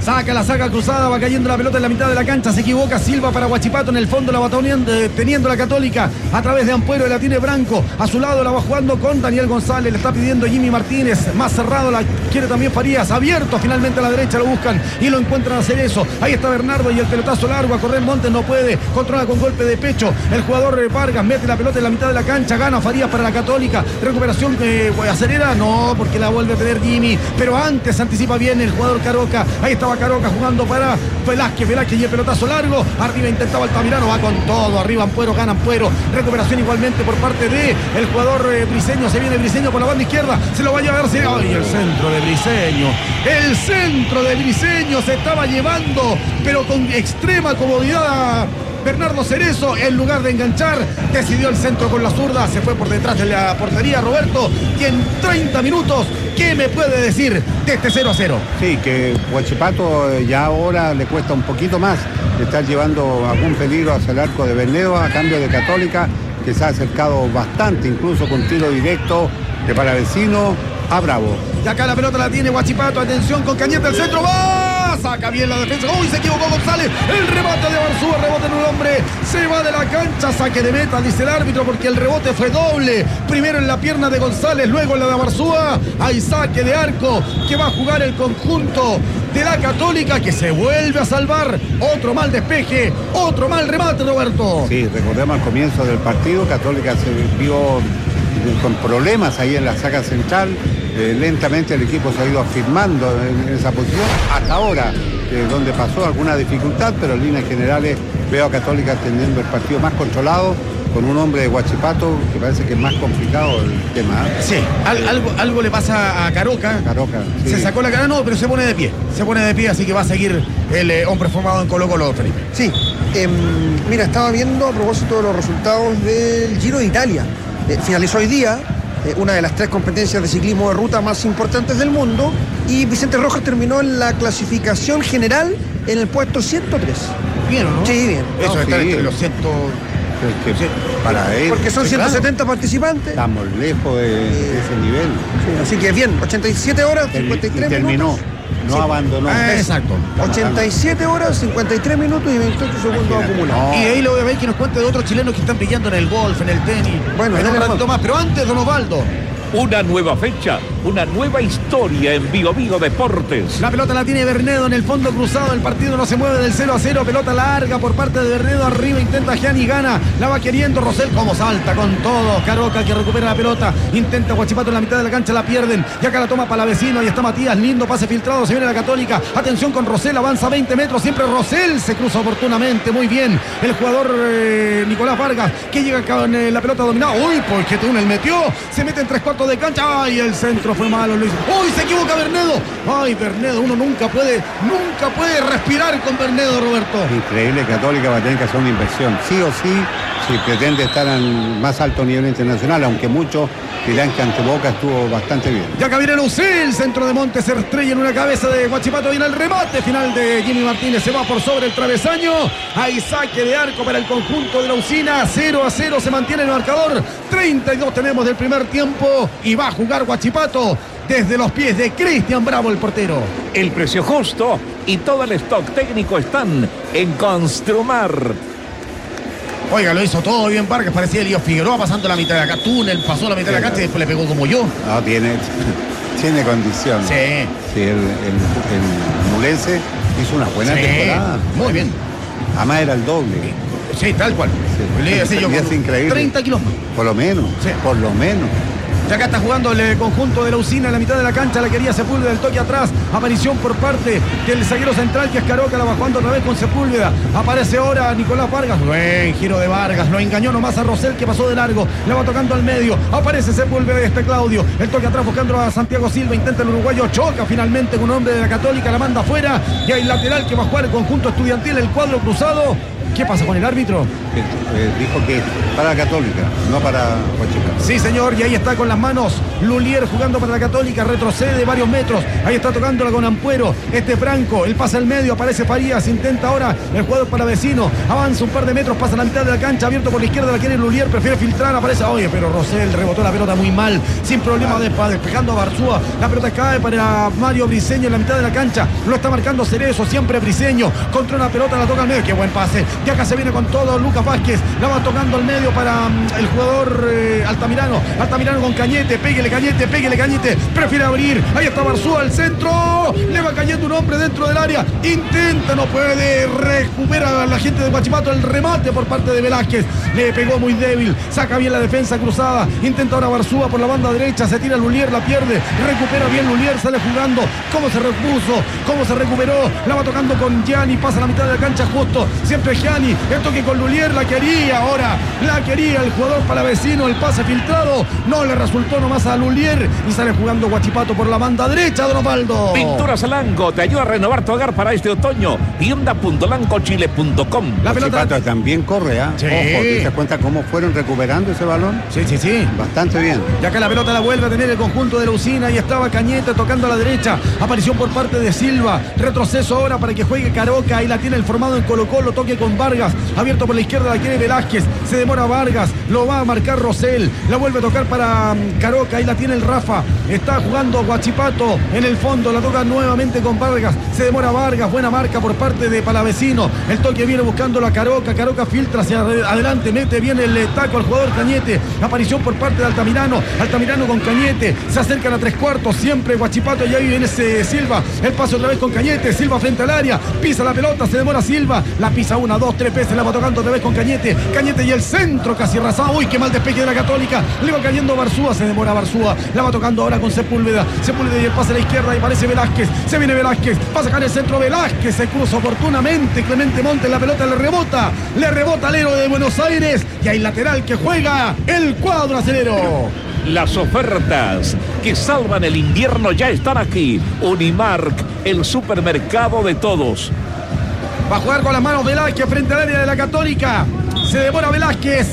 Saca la saca cruzada, va cayendo la pelota en la mitad de la cancha, se equivoca Silva para Huachipato, en el fondo la va teniendo, teniendo la Católica a través de Ampuero, la tiene Branco, a su lado la va jugando con Daniel González, le está pidiendo Jimmy Martínez, más cerrado la quiere también Farías, abierto finalmente a la derecha, lo buscan y lo encuentran a hacer eso. Ahí está Bernardo y el pelotazo largo a correr Montes, no puede, controla con golpe de pecho el jugador Vargas, mete la pelota en la mitad de la cancha, gana Farías para la Católica, recuperación eh, acelera, no, porque la vuelve a tener Jimmy, pero antes anticipa bien el jugador Caroca, ahí estaba Caroca jugando para Velázquez, Velázquez y el pelotazo largo, arriba intentaba Altamirano, va con todo, arriba Ampuero, gana Ampuero, recuperación igualmente por parte de el jugador eh, Briseño, se viene Briseño por la banda izquierda, se lo va a llevar, se... ¡ay! El centro de Briseño, el centro de Briseño se estaba llevando, pero con extrema comodidad Bernardo Cerezo, en lugar de enganchar, decidió el centro con la zurda, se fue por detrás de la portería Roberto, y en treinta minutos, ¿qué me puede decir de este cero a cero? Sí, que Huachipato ya ahora le cuesta un poquito más, le está llevando algún peligro hacia el arco de Bernedo a cambio de Católica, que se ha acercado bastante, incluso con tiro directo de Palavecino a Bravo. Y acá la pelota la tiene Huachipato, atención con Cañete al centro, ¡va! Saca bien la defensa, ¡uy! Se equivocó González, el rebote de Barzúa, rebote en un hombre, se va de la cancha, saque de meta, dice el árbitro, porque el rebote fue doble, primero en la pierna de González, luego en la de Barzúa, hay saque de arco, que va a jugar el conjunto de la Católica, que se vuelve a salvar, otro mal despeje, otro mal remate, Roberto. Sí, recordemos al comienzo del partido, Católica se vio con problemas ahí en la saga central, eh, lentamente el equipo se ha ido afirmando en, en esa posición, hasta ahora, eh, donde pasó alguna dificultad, pero en líneas generales veo a Católica teniendo el partido más controlado, con un hombre de Huachipato que parece que es más complicado el tema. ¿eh? Sí, al, algo, algo le pasa a Caroca. Caroca, sí. Se sacó la cara, no, pero se pone de pie. Se pone de pie, así que va a seguir el eh, hombre formado en Colo Colo, Felipe. Sí, eh, mira, estaba viendo a propósito de los resultados del Giro de Italia. Eh, finalizó hoy día eh, una de las tres competencias de ciclismo de ruta más importantes del mundo y Vicente Rojas terminó en la clasificación general en el puesto ciento tres. ¿Bien o no? Sí, bien. Eso No, está sí. entre los ciento... Que Sí. para él, Porque son sí, ciento setenta claro. participantes. estamos lejos de, de ese nivel. Sí, así que bien, ochenta y siete horas, Termi- cincuenta y tres y terminó, minutos. no Sí. abandonó. Ah, exacto. ochenta y siete horas, cincuenta y tres minutos y veintiocho segundos Imagínate, acumulados. no. Y ahí lo voy a ver que nos cuente de otros chilenos que están brillando en el golf, en el tenis. Bueno, en un tenemos- ratito más, pero antes, don Osvaldo. Una nueva fecha, una nueva historia en Bio Bio Deportes. La pelota la tiene Bernedo en el fondo cruzado, el partido no se mueve del cero a cero, pelota larga por parte de Bernedo, arriba intenta Gianni, gana, la va queriendo Rosell, como salta con todo, Caroca que recupera la pelota, intenta Huachipato en la mitad de la cancha, la pierden, y acá la toma Palavecino, ahí está Matías, lindo pase filtrado, se viene la Católica, atención con Rosell, avanza veinte metros, siempre Rosell, se cruza oportunamente, muy bien, el jugador eh, Nicolás Vargas, que llega con eh, la pelota dominada, uy, porque túnel metió, se mete en tres cuartos de cancha, ay, el centro fue malo, Luis, uy, se equivoca Bernedo, ay, Bernedo, uno nunca puede, nunca puede respirar con Bernedo, Roberto. Increíble, Católica va a tener que hacer una inversión, sí o sí, si pretende estar al más alto nivel internacional, aunque muchos dirán que ante Boca estuvo bastante bien. Ya acá viene Lucé, el centro de Montes se estrella en una cabeza de Huachipato, viene el remate final de Jimmy Martínez, se va por sobre el travesaño, hay saque de arco para el conjunto de la Usina, cero a cero se mantiene el marcador, treinta y dos tenemos del primer tiempo y va a jugar Huachipato desde los pies de Cristian Bravo, el portero. El precio justo y todo el stock técnico están en Construmar. Oiga, lo hizo todo bien Vargas, parecía Elías Figueroa pasando la mitad de acá, túnel, pasó la mitad de la cancha y después le pegó como yo. No, tiene, tiene condición. Sí. Sí, el, el, el Mulense hizo una buena Sí, temporada. muy bien. Además era el doble. Sí, tal cual. Sí. Le iba a decir yo, Y es con increíble. treinta kilos más. Por lo menos, Sí. por lo menos. Ya acá está jugando el eh, conjunto de la Usina en la mitad de la cancha, la quería Sepúlveda, el toque atrás, aparición por parte del zaguero central que es Caroca, la va jugando otra vez con Sepúlveda, aparece ahora Nicolás Vargas, buen giro de Vargas, lo engañó nomás a Rosell que pasó de largo, la va tocando al medio, aparece Sepúlveda y este Claudio, el toque atrás buscando a Santiago Silva, intenta el uruguayo, choca finalmente con un hombre de la Católica, la manda afuera y hay lateral que va a jugar el conjunto estudiantil, el cuadro cruzado. ¿Qué pasa con el árbitro? Eh, eh, dijo que para Católica, no para Huachipato. Sí, señor, y ahí está con las manos Lulier jugando para la Católica, retrocede varios metros. Ahí está tocándola con Ampuero. Este Franco, el pasa al medio, aparece Farías, intenta ahora el jugador palavecino. Avanza un par de metros, pasa a la mitad de la cancha, abierto por la izquierda, la quiere Lulier, prefiere filtrar, aparece. Oye, pero Rosell rebotó la pelota muy mal, sin problema, despejando a Barzúa. La pelota cae para Mario Briseño en la mitad de la cancha. Lo está marcando Cerezo, siempre Briseño. Contra una pelota, la toca al medio. Qué buen pase. Y acá se viene con todo Lucas Vázquez. La va tocando al medio para um, el jugador eh, Altamirano. Altamirano con Cañete. Péguele Cañete, péguele Cañete. Prefiere abrir. Ahí está Barzúa al centro. Le va cayendo un hombre dentro del área. Intenta, no puede. Recupera a la gente de Huachipato el remate por parte de Velázquez. Le pegó muy débil. Saca bien la defensa cruzada. Intenta ahora Barzúa por la banda derecha. Se tira Lulier, la pierde. Recupera bien Lulier. Sale jugando. Cómo se repuso. Cómo se recuperó. La va tocando con Gianni. Pasa a la mitad de la cancha justo. Siempre Gianni. El toque con Lulier. La quería ahora. La quería el jugador palavecino. El pase filtrado. No le resultó nomás a Lulier. Y sale jugando Huachipato por la banda derecha. Don Osvaldo. Pinturas Alanco te ayuda a renovar tu hogar para este otoño. tienda punto lanco chile punto com. La pelota también corre, ¿ah? Sí. Ojo, ¿te das cuenta cómo fueron recuperando ese balón? Sí, sí, sí. Bastante bien. Y acá la pelota la vuelve a tener el conjunto de la Usina. Y estaba Cañete tocando a la derecha. Aparición por parte de Silva. Retroceso ahora para que juegue Caroca. Ahí la tiene el formado en Colo Colo. Toque con Vargas. Abierto por la izquierda la quiere Velázquez. Se demora Vargas. Lo va a marcar Rosell. La vuelve a tocar para um, Caroca. Ahí la tiene el Rafa. Está jugando Huachipato en el fondo. La toca nuevamente con Vargas. Se demora Vargas. Buena marca por parte de Palavecino. El toque viene buscándolo a Caroca. Caroca filtra hacia adelante. Mete bien el taco al jugador Cañete. Aparición por parte de Altamirano. Altamirano con Cañete. Se acercan a tres cuartos. Siempre Huachipato. Y ahí viene ese Silva. El paso otra vez con Cañete. Silva frente al área. Pisa la pelota. Se demora Silva. La pisa una, dos, tres veces. La va tocando otra vez con Cañete. Cañete y el centro casi arrasado. Uy, qué mal despeje de la Católica. Le va cayendo Barzúa. Se demora Barzúa. La va tocando ahora con Sepúlveda. Sepúlveda y el pase a la izquierda. Y parece Velázquez. Se viene Velázquez. Va a sacar el centro Velázquez. Se cruza oportunamente. Clemente Montes. La pelota le rebota. Le rebota al héroe de Buenos Aires. Y hay lateral que juega el cuadro acelero. Las ofertas que salvan el invierno ya están aquí. Unimark, el supermercado de todos. Va a jugar con las manos Velázquez frente al área de la Católica. Se demora Velázquez.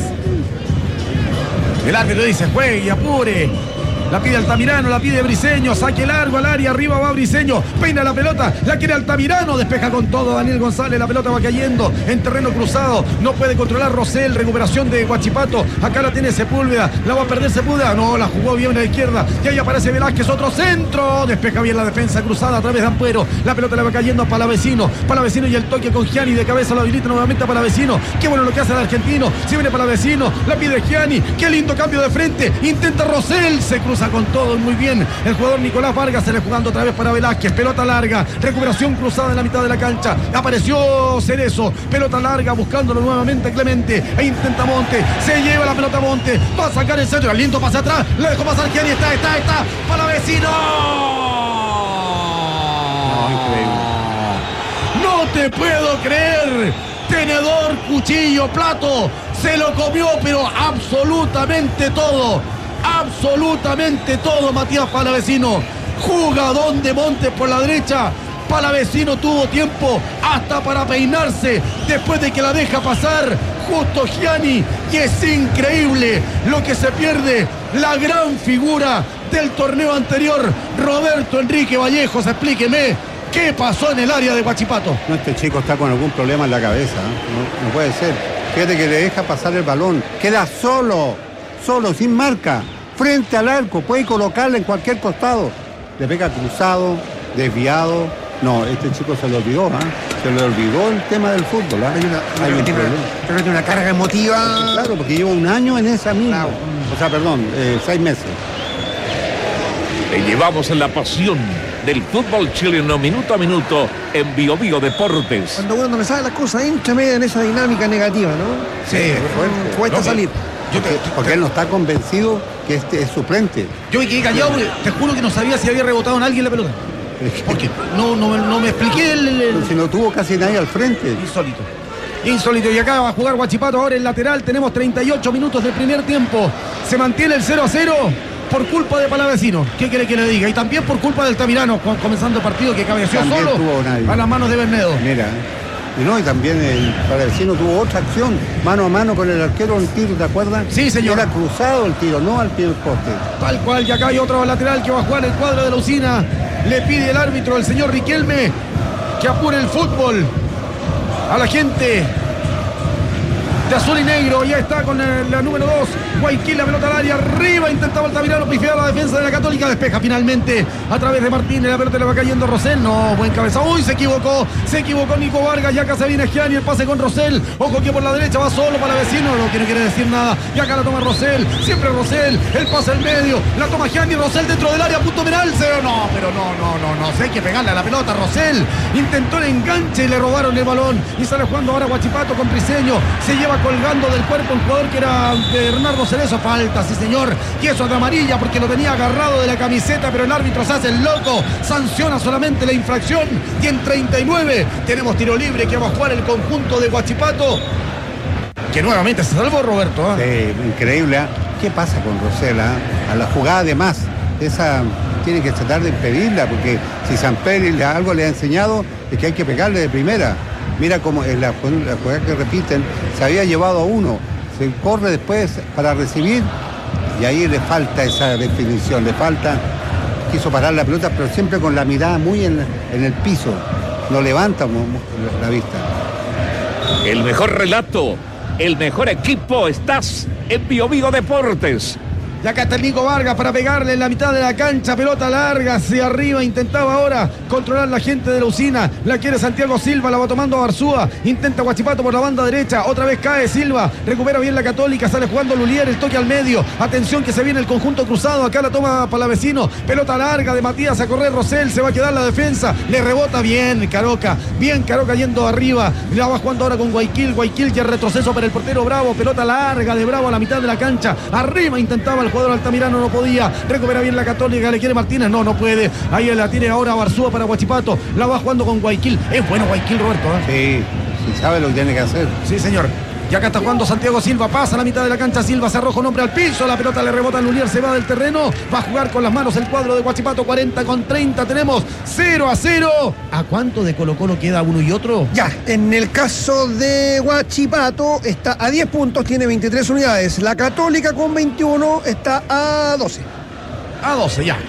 El árbitro dice, juegue y apure. La pide Altamirano, la pide Briseño, saque largo al área, arriba va Briseño, peina la pelota, la quiere Altamirano, despeja con todo Daniel González, la pelota va cayendo en terreno cruzado, no puede controlar Rosell, recuperación de Huachipato, acá la tiene Sepúlveda, la va a perder Sepúlveda, no, la jugó bien a la izquierda, y ahí aparece Velázquez, otro centro, despeja bien la defensa cruzada a través de Ampuero, la pelota le va cayendo a Palavecino, Palavecino y el toque con Gianni, de cabeza lo habilita nuevamente a Palavecino, qué bueno lo que hace el argentino, si viene Palavecino, la pide Gianni, qué lindo cambio de frente, intenta Rosell, se cruza con todo, muy bien el jugador Nicolás Vargas, se le jugando otra vez para Velázquez, pelota larga, recuperación cruzada en la mitad de la cancha, apareció Cerezo, pelota larga, buscándolo nuevamente Clemente, e intenta Monte, se lleva la pelota Monte, va a sacar el centro, el lindo pase atrás, le dejó pasar Gianni, está, está, está, Palavecino. No, increíble. No te puedo creer. Tenedor, cuchillo, plato, se lo comió, pero absolutamente todo. Absolutamente todo Matías Palavecino. Jugadón de Montes por la derecha. Palavecino tuvo tiempo hasta para peinarse después de que la deja pasar justo Gianni. Y es increíble lo que se pierde. La gran figura del torneo anterior, Roberto Enrique Vallejos, explíqueme. ¿Qué pasó en el área de Huachipato? No, este chico está con algún problema en la cabeza, ¿eh? No, no puede ser. Fíjate que le deja pasar el balón. Queda solo, solo, sin marca. Frente al arco, puede colocarla en cualquier costado. Le pega cruzado, desviado. No, este chico se le olvidó, ¿eh? Se le olvidó el tema del fútbol, ¿eh? Hay una, Hay un tiene problema. una, creo que tiene una carga emotiva. Claro, porque lleva un año en esa misma. Claro. O sea, perdón, eh, seis meses. Te llevamos en la pasión del fútbol chileno minuto a minuto en Bio Bio Deportes. Cuando uno no me sabe las cosas, entra medio en esa dinámica negativa, ¿no? Sí, Cuesta, cuesta no, salir. Yo te, Porque él no está convencido que este es suplente. Yo me quedé callado, te juro que no sabía si había rebotado en alguien la pelota. Porque no, no, no me expliqué el, el, el... Si no tuvo casi nadie al frente. Insólito. Insólito. Y acá va a jugar Huachipato ahora en lateral. Tenemos treinta y ocho minutos del primer tiempo. Se mantiene el cero a cero por culpa de Palavecino. ¿Qué quiere que le diga? Y también por culpa del Altamirano, comenzando el partido que cabeció También solo tuvo nadie. a las manos de Bernedo. Mira. Y no, y también el Palavecino tuvo otra acción, mano a mano con el arquero, un tiro, ¿te acuerdas? Sí, señor. Era cruzado el tiro, no al pie del poste. Tal cual, y acá hay otro lateral que va a jugar el cuadro de la Usina. Le pide el árbitro, el señor Riquelme, que apure el fútbol a la gente de azul y negro. Ya está con el, la número dos. Guayquil, la pelota al área, arriba, intentaba Altamirano pifiar la defensa de la Católica, despeja finalmente a través de Martínez, la pelota le va cayendo Rosell, no, buen cabezazo, uy, se equivocó, se equivocó Nico Vargas, y acá se viene Gianni, el pase con Rosell, ojo que por la derecha va solo para vecino, lo que no quiere decir nada, y acá la toma Rosell, siempre Rosell, el pase al medio, la toma Gianni, Rosell dentro del área, punto penal, cero, no, pero no, no, no, no, sé, hay que pegarle a la pelota, Rosell intentó el enganche y le robaron el balón, y sale jugando ahora Huachipato con Briseño, se lleva colgando del cuerpo un jugador que era Bernardo Cerezo, falta, sí señor, y eso de amarilla porque lo tenía agarrado de la camiseta, pero el árbitro se hace el loco, sanciona solamente la infracción, y en treinta y nueve tenemos tiro libre que va a jugar el conjunto de Huachipato, que nuevamente se salvó Roberto. ¿eh? Sí, increíble, ¿eh? ¿Qué pasa con Rosell? ¿eh? A la jugada de más, esa tiene que tratar de impedirla, porque si Samperi algo le ha enseñado es que hay que pegarle de primera. Mira cómo en la, la jugada que repiten, se había llevado a uno, se corre después para recibir y ahí le falta esa definición, le falta, quiso parar la pelota pero siempre con la mirada muy en, en el piso, no levanta la vista. El mejor relato, el mejor equipo, estás en Bio Bio Deportes. Y acá está el Nico Vargas para pegarle en la mitad de la cancha, pelota larga hacia arriba, intentaba ahora controlar la gente de la Usina, la quiere Santiago Silva, la va tomando a Barzúa, intenta Huachipato por la banda derecha, otra vez cae Silva, recupera bien la Católica, sale jugando Lulier, el toque al medio, atención que se viene el conjunto cruzado, acá la toma Palavecino, pelota larga de Matías a correr Rosell, se va a quedar la defensa, le rebota bien Caroca, bien Caroca yendo arriba, la va jugando ahora con Guayquil, Guayquil ya retroceso para el portero Bravo, pelota larga de Bravo a la mitad de la cancha, arriba intentaba el jugador Altamirano, no podía, recupera bien la Católica, le quiere Martínez, no, no puede, ahí la tiene ahora Barzúa para Huachipato, la va jugando con Guayquil, es bueno Guayquil, Roberto. ¿eh? Sí, sí sabe lo que tiene que hacer. Sí, señor. Y acá está jugando Santiago Silva, pasa a la mitad de la cancha, Silva se arroja un hombre al piso, la pelota le rebota a Lulier, se va del terreno, va a jugar con las manos el cuadro de Huachipato, cuarenta con treinta, tenemos cero a cero. ¿A cuánto de Colo Colo queda uno y otro? Ya, en el caso de Huachipato está a diez puntos, tiene veintitrés unidades. La Católica con veintiuno está a doce. A doce, ya.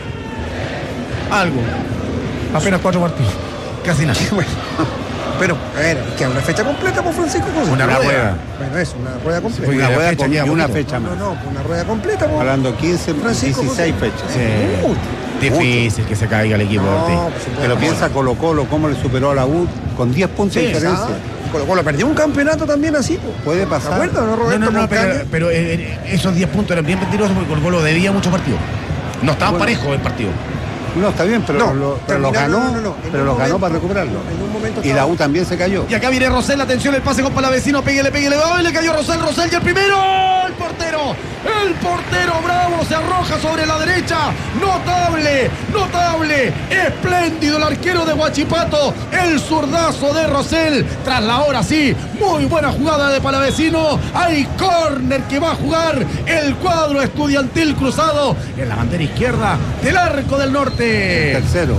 Algo. Apenas cuatro partidos. Casi nada. Bueno. Pero, a ver, ¿qué? ¿Una fecha completa por Francisco? Una rueda. rueda. Bueno, eso, una rueda completa. Una rueda fecha, con, y una poquito. fecha más. No, no, una rueda completa. Por... Hablando quince, Francisco, dieciséis José. fechas. Sí. Mucho. Difícil que se caiga el equipo. No, Ortiz. por supuesto. Pero piensa Colo Colo, cómo le superó a la U con diez puntos Sí, de diferencia. Ah, Colo Colo perdió un campeonato también así. po. Puede pasar. ¿Te acuerdas, no, No, Roberto? no, no, Con pero, Caña? pero eh, esos diez puntos eran bien mentirosos porque Colo Colo debía muchos partidos. No estaban Bueno. parejos el partido. No, está bien, pero No, lo, pero lo terminaron, ganó, no, no, no. En pero un lo ganó momento- para recuperarlo. En un momento Y la estaba- U también se cayó. Y acá viene Rosell, atención, el pase con Palavecino, péguele, péguele, ¡ay! Le cayó Rosell, Rosell y el primero, el portero, el portero Bravo se arroja sobre la derecha, notable, notable, espléndido el arquero de Huachipato, el zurdazo de Rosell, tras la hora sí, muy buena jugada de Palavecino, hay córner que va a jugar el cuadro estudiantil cruzado en la bandera izquierda del Arco del Norte. Tercero.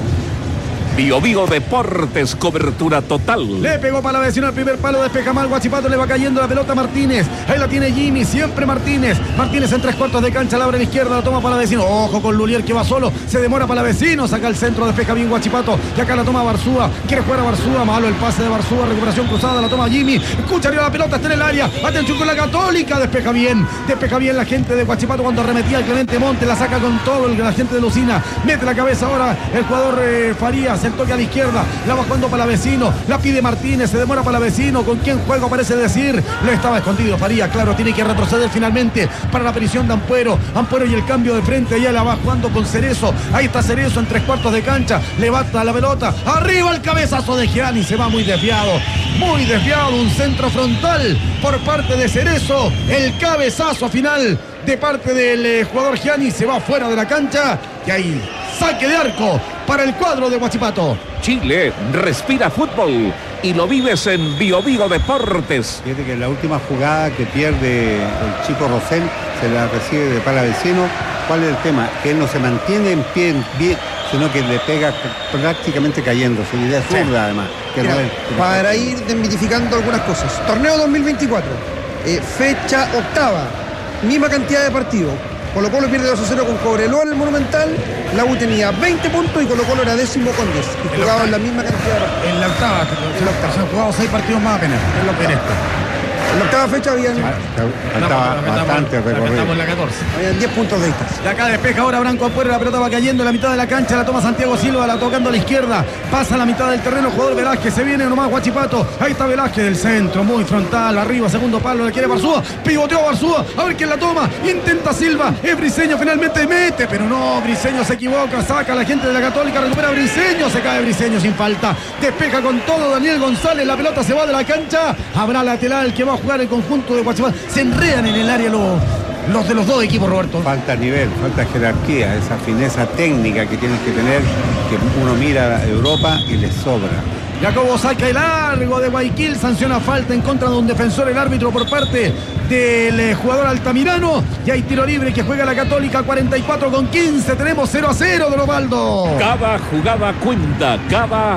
Bio Bio Deportes, cobertura total. Le pegó para la vecina al primer palo, despeja mal, Huachipato le va cayendo la pelota a Martínez, ahí la tiene Jimmy, siempre Martínez, Martínez en tres cuartos de cancha, la abre a la izquierda, la toma para la vecino, ojo con Lulier que va solo, se demora para la vecino, saca el centro, despeja bien Huachipato, y acá la toma Barzúa, quiere jugar a Barzúa, malo el pase de Barzúa, recuperación cruzada, la toma Jimmy, escucha arriba la pelota, está en el área, atención con la Católica, despeja bien, despeja bien la gente de Huachipato cuando arremetía el Clemente Monte, la saca con todo el, la gente de Lucina, mete la cabeza ahora el jugador eh, Farías, el toque a la izquierda, la va jugando para la vecino, la pide Martínez, se demora para la vecino, con quién juego parece decir, le estaba escondido Farías, claro, tiene que retroceder finalmente para la aparición de Ampuero, Ampuero y el cambio de frente, ya la va jugando con Cerezo, ahí está Cerezo en tres cuartos de cancha, levanta la pelota, arriba el cabezazo de Gianni, se va muy desviado, muy desviado, un centro frontal por parte de Cerezo, el cabezazo final de parte del eh, jugador Gianni, se va fuera de la cancha, y ahí saque de arco para el cuadro de Huachipato. Chile respira fútbol y lo vives en Bio Bio Deportes. Fíjate que en la última jugada que pierde el chico Rosell se la recibe de Palavecino. ¿Cuál es el tema? Que él no se mantiene en pie, en pie sino que le pega prácticamente cayendo. Su idea es zurda, además. que Mira, no es. para ir desmitificando algunas cosas. Torneo dos mil veinticuatro, eh, fecha octava, misma cantidad de partidos. Colo Colo pierde dos a cero con Cobreloa en el Monumental. La U tenía veinte puntos y Colo Colo era décimo con diez. Y jugaban la misma cantidad de partidos. En la octava, En la octava. se han jugado seis partidos más apenas. En la octava. En esta. En la octava fecha habían, Faltaba bastante recorrido. Estamos en la catorce. habían diez puntos de distancia. De acá despeja ahora Branco Ampuero, la pelota va cayendo en la mitad de la cancha, la toma Santiago Silva, la tocando a la izquierda, pasa a la mitad del terreno, jugador Velázquez, se viene nomás Guachipato, ahí está Velázquez del centro, muy frontal, arriba, segundo palo, le quiere Barzúa, pivoteó Barzúa, a ver quién la toma, intenta Silva, es Briseño, finalmente mete, pero no, Briseño se equivoca, saca a la gente de la Católica, recupera Briseño, se cae Briseño sin falta, despeja con todo Daniel González, la pelota se va de la cancha, habrá lateral que va a jugar el conjunto de Guachipato, se enredan en el área los, los de los dos equipos, Roberto. Falta nivel, falta jerarquía, esa fineza técnica que tienes que tener, que uno mira a Europa y le sobra. Jacobo saca el largo de Guayaquil, sanciona falta en contra de un defensor, el árbitro por parte del eh, jugador Altamirano, y hay tiro libre que juega la Católica, cuarenta y cuatro con quince, tenemos cero a cero, Don Osvaldo. Cada jugada cuenta, cada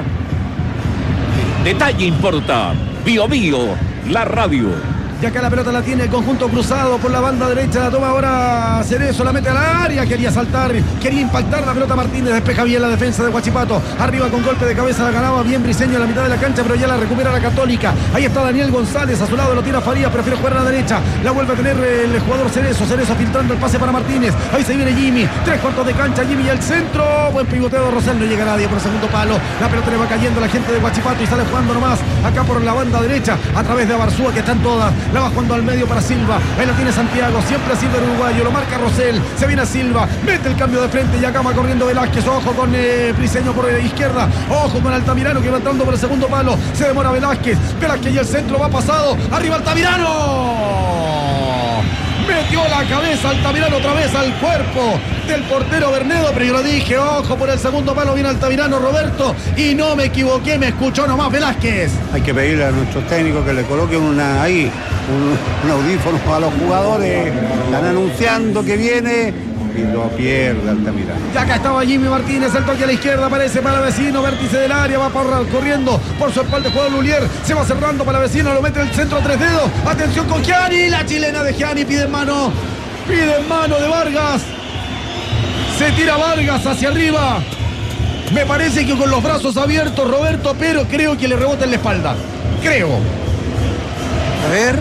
detalle importa. Bio Bio, la radio. Y acá la pelota la tiene el conjunto cruzado por la banda derecha, la toma ahora Cerezo, la mete al área, quería saltar, quería impactar la pelota Martínez, despeja bien la defensa de Guachipato, arriba con golpe de cabeza la ganaba bien Briseño en la mitad de la cancha, pero ya la recupera la Católica, ahí está Daniel González, a su lado lo tira Farías, prefiere jugar a la derecha, la vuelve a tener el jugador Cerezo, Cerezo filtrando el pase para Martínez, ahí se viene Jimmy, tres cuartos de cancha, Jimmy y al centro, buen pivoteo de Rosell, no llega nadie por el segundo palo, la pelota le va cayendo a la gente de Guachipato y sale jugando nomás, acá por la banda derecha, a través de Barzúa que están todas, la va jugando al medio para Silva, ahí la tiene Santiago, siempre ha sido el uruguayo, lo marca Rosell, se viene a Silva, mete el cambio de frente y acá va corriendo Velázquez, ojo con eh, Briseño por la izquierda, ojo con Altamirano que va entrando por el segundo palo, se demora Velázquez, Velázquez y el centro va pasado, arriba Altamirano, metió la cabeza Altamirano otra vez al cuerpo del portero Bernedo, pero yo lo dije, ojo por el segundo palo, viene Altamirano Roberto, y no me equivoqué, me escuchó nomás Velázquez. Hay que pedirle a nuestros técnicos que le coloquen una ahí, un, un audífono a los jugadores, están anunciando que viene y lo pierde Altamirano. Y acá estaba Jimmy Martínez, el toque a la izquierda, aparece para Vecino, vértice del área, va por, corriendo por su espalda el jugador Lulier, se va cerrando para Vecino, lo mete el centro a tres dedos, atención con Gianni, la chilena de Gianni, pide mano, pide mano de Vargas, se tira Vargas hacia arriba, me parece que con los brazos abiertos Roberto, pero creo que le rebota en la espalda, creo. A ver.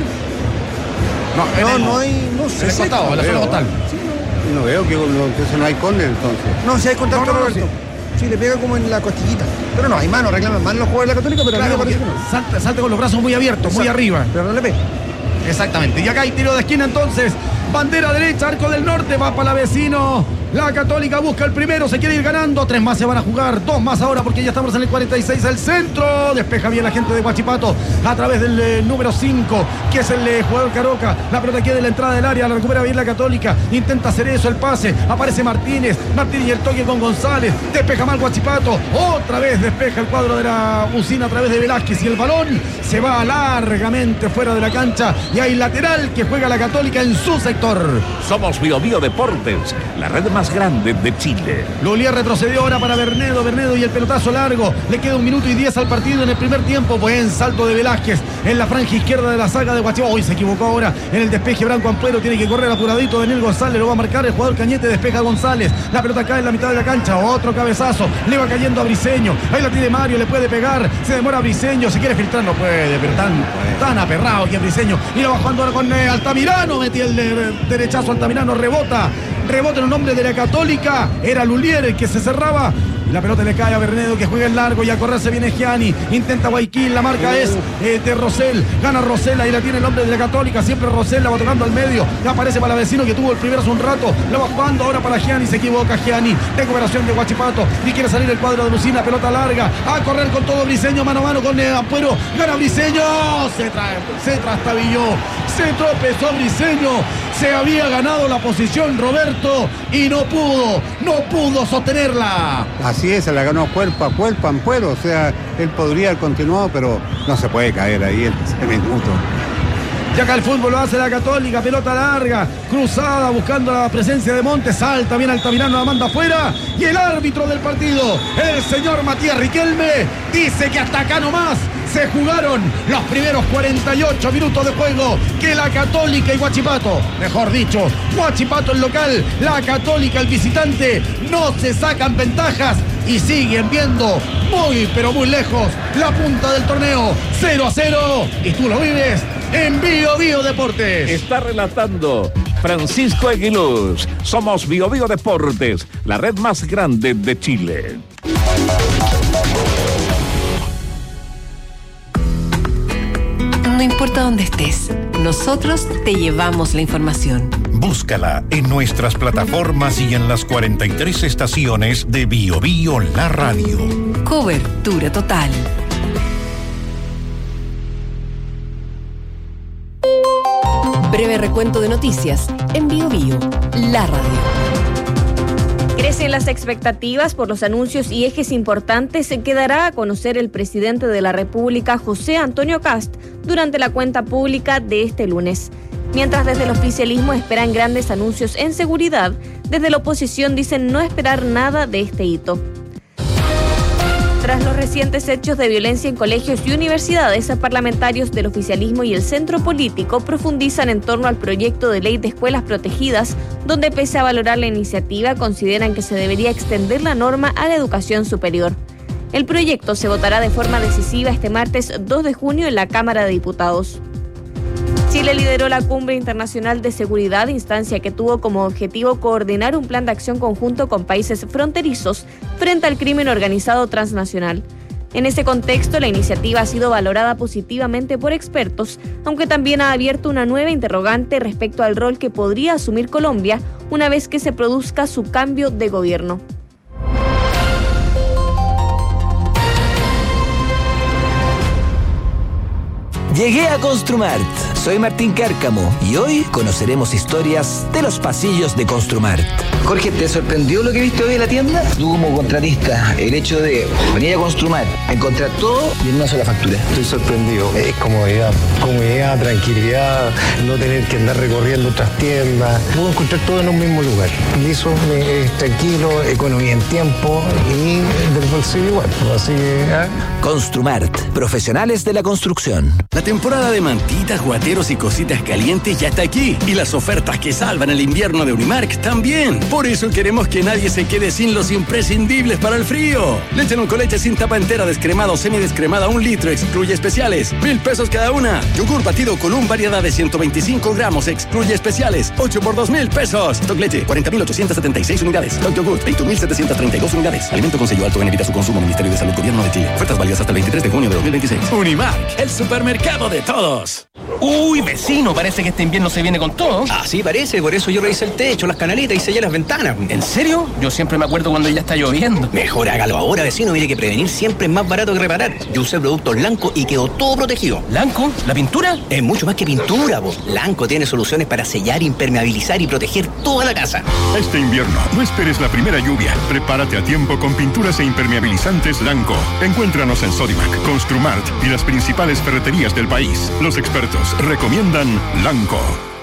No, No, el- no hay. No sé. en el si- costado, en la zona costal. No veo que entonces no hay córner entonces. No, si hay contacto, No, no, no, Roberto. Sí, le pega como en la costillita. Pero no, hay mano, reclaman mano los jugadores de la Católica, pero a mí Claro, me parece porque que no. salta, salta con los brazos muy abiertos, muy Exacto. arriba. Pero no le pega. Exactamente. Y acá hay tiro de esquina entonces. Bandera derecha, arco del norte, va para la Vecino. La Católica busca el primero, se quiere ir ganando. Tres más se van a jugar, dos más ahora porque ya estamos en el cuarenta y seis. El centro, despeja bien la gente de Guachipato a través del eh, número cinco, que es el eh, jugador Caroca. La pelota queda en la entrada del área, la recupera bien la Católica. Intenta hacer eso, el pase. Aparece Martínez. Martínez y el toque con González. Despeja mal Guachipato. Otra vez despeja el cuadro de la Usina a través de Velázquez. Y el balón se va largamente fuera de la cancha. Y hay lateral que juega la Católica en su sector. Somos Bio Bio Deportes, la red más grande de Chile. Lulier retrocedió ahora para Bernedo, Bernedo y el pelotazo largo, le queda un minuto y diez al partido en el primer tiempo, buen salto de Velázquez en la franja izquierda de la saga de Guachipato, hoy se equivocó ahora en el despeje Branco Ampuero, tiene que correr apuradito, Daniel González lo va a marcar, el jugador Cañete despeja a González, la pelota cae en la mitad de la cancha, otro cabezazo, le va cayendo a Briseño, ahí la tiene Mario, le puede pegar, se demora Briseño, si quiere filtrar no puede, pero tan, tan aperrado que es Briseño, y lo va jugando ahora con eh, Altamirano, metió el de, derechazo, Altamirano rebota, rebota en un nombre de la Católica, era Lulier el que se cerraba, la pelota le cae a Bernedo que juega en largo y a correrse viene Gianni, intenta Guayaquil, la marca es eh, de Rosell, gana Rosell, ahí la tiene el hombre de la Católica, siempre Rosell la va tocando al medio, le aparece para Vecino que tuvo el primero hace un rato, la va jugando ahora para Gianni, se equivoca Gianni, recuperación de Guachipato, y quiere salir el cuadro de Lucina, pelota larga, a correr con todo Briseño, mano a mano con eh, Ampuero, gana Briseño, se, tra se trastabilló, se tropezó Briseño, se había ganado la posición Roberto y no pudo, no pudo sostenerla. Así es, se la ganó cuerpo a cuerpo Ampuero, o sea, él podría haber continuado, pero no se puede caer ahí en ese minuto. Y acá el fútbol lo hace la Católica, pelota larga, cruzada, buscando la presencia de Montes, salta bien Altamirano, la manda afuera, y el árbitro del partido, el señor Matías Riquelme, dice que hasta acá nomás se jugaron los primeros cuarenta y ocho minutos de juego, que la Católica y Huachipato, mejor dicho, Huachipato el local, la Católica el visitante, no se sacan ventajas y siguen viendo muy pero muy lejos la punta del torneo. Cero a cero, y tú lo vives en Bio Bio Deportes. Está relatando Francisco Aguiluz. Somos Bio Bio Deportes, la red más grande de Chile. No importa dónde estés, nosotros te llevamos la información. Búscala en nuestras plataformas y en las cuarenta y tres estaciones de Bio Bio La Radio. Cobertura total. Breve recuento de noticias en Bio Bio La Radio. Crecen las expectativas por los anuncios y ejes importantes que dará a conocer el presidente de la República, José Antonio Kast, durante la cuenta pública de este lunes. Mientras desde el oficialismo esperan grandes anuncios en seguridad, desde la oposición dicen no esperar nada de este hito. Tras los recientes hechos de violencia en colegios y universidades, parlamentarios del oficialismo y el centro político profundizan en torno al proyecto de ley de escuelas protegidas, donde pese a valorar la iniciativa, consideran que se debería extender la norma a la educación superior. El proyecto se votará de forma decisiva este martes dos de junio en la Cámara de Diputados. Chile lideró la Cumbre Internacional de Seguridad, instancia que tuvo como objetivo coordinar un plan de acción conjunto con países fronterizos frente al crimen organizado transnacional. En ese contexto, la iniciativa ha sido valorada positivamente por expertos, aunque también ha abierto una nueva interrogante respecto al rol que podría asumir Colombia una vez que se produzca su cambio de gobierno. Llegué a Construmart. Soy Martín Cárcamo y hoy conoceremos historias de los pasillos de Construmart. Jorge, ¿te sorprendió lo que viste hoy en la tienda? Tú como contratista, el hecho de venir a Construmart, encontrar todo y en una sola factura. Estoy sorprendido. Es comodidad, comodidad, tranquilidad, no tener que andar recorriendo otras tiendas. Puedo encontrar todo en un mismo lugar. Y eso me es tranquilo, economía en tiempo y del bolsillo igual. Así que... ¿eh? Construmart, profesionales de la construcción. La temporada de mantitas, guateros y cositas calientes ya está aquí. Y las ofertas que salvan el invierno de Unimark también. Por eso queremos que nadie se quede sin los imprescindibles para el frío. Leche en un coleche sin tapa entera, descremada o semidescremada, un litro, excluye especiales. Mil pesos cada una. Yogur batido con un variedad de ciento veinticinco gramos, excluye especiales. ocho por dos mil pesos. Stock leche, cuarenta mil ochocientas setenta y seis unidades. Stock yogur, veintiún mil setecientas treinta y dos unidades. Alimento con sello alto en evita su consumo. Ministerio de Salud, Gobierno de Chile. Ofertas válidas hasta el veintitrés de junio de dos mil veintiséis. Unimark, el supermercado de todos. Uy, vecino, parece que este invierno se viene con todo. Ah, sí, parece. Por eso yo revisé el techo, las canaletas y sellé las ventanas. ¿En serio? Yo siempre me acuerdo cuando ya está lloviendo. Mejor hágalo ahora, vecino. Mire que prevenir siempre es más barato que reparar. Yo usé productos Lanco y quedó todo protegido. ¿Lanco? ¿La pintura? Es mucho más que pintura, po. Lanco tiene soluciones para sellar, impermeabilizar y proteger toda la casa. Este invierno, no esperes la primera lluvia. Prepárate a tiempo con pinturas e impermeabilizantes Lanco. Encuéntranos en Sodimac, Construmart y las principales ferreterías del país. Los expertos recomiendan Lanco.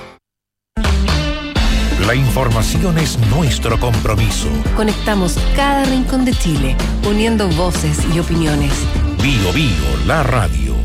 La información es nuestro compromiso. Conectamos cada rincón de Chile, uniendo voces y opiniones. Bio Bio, la radio.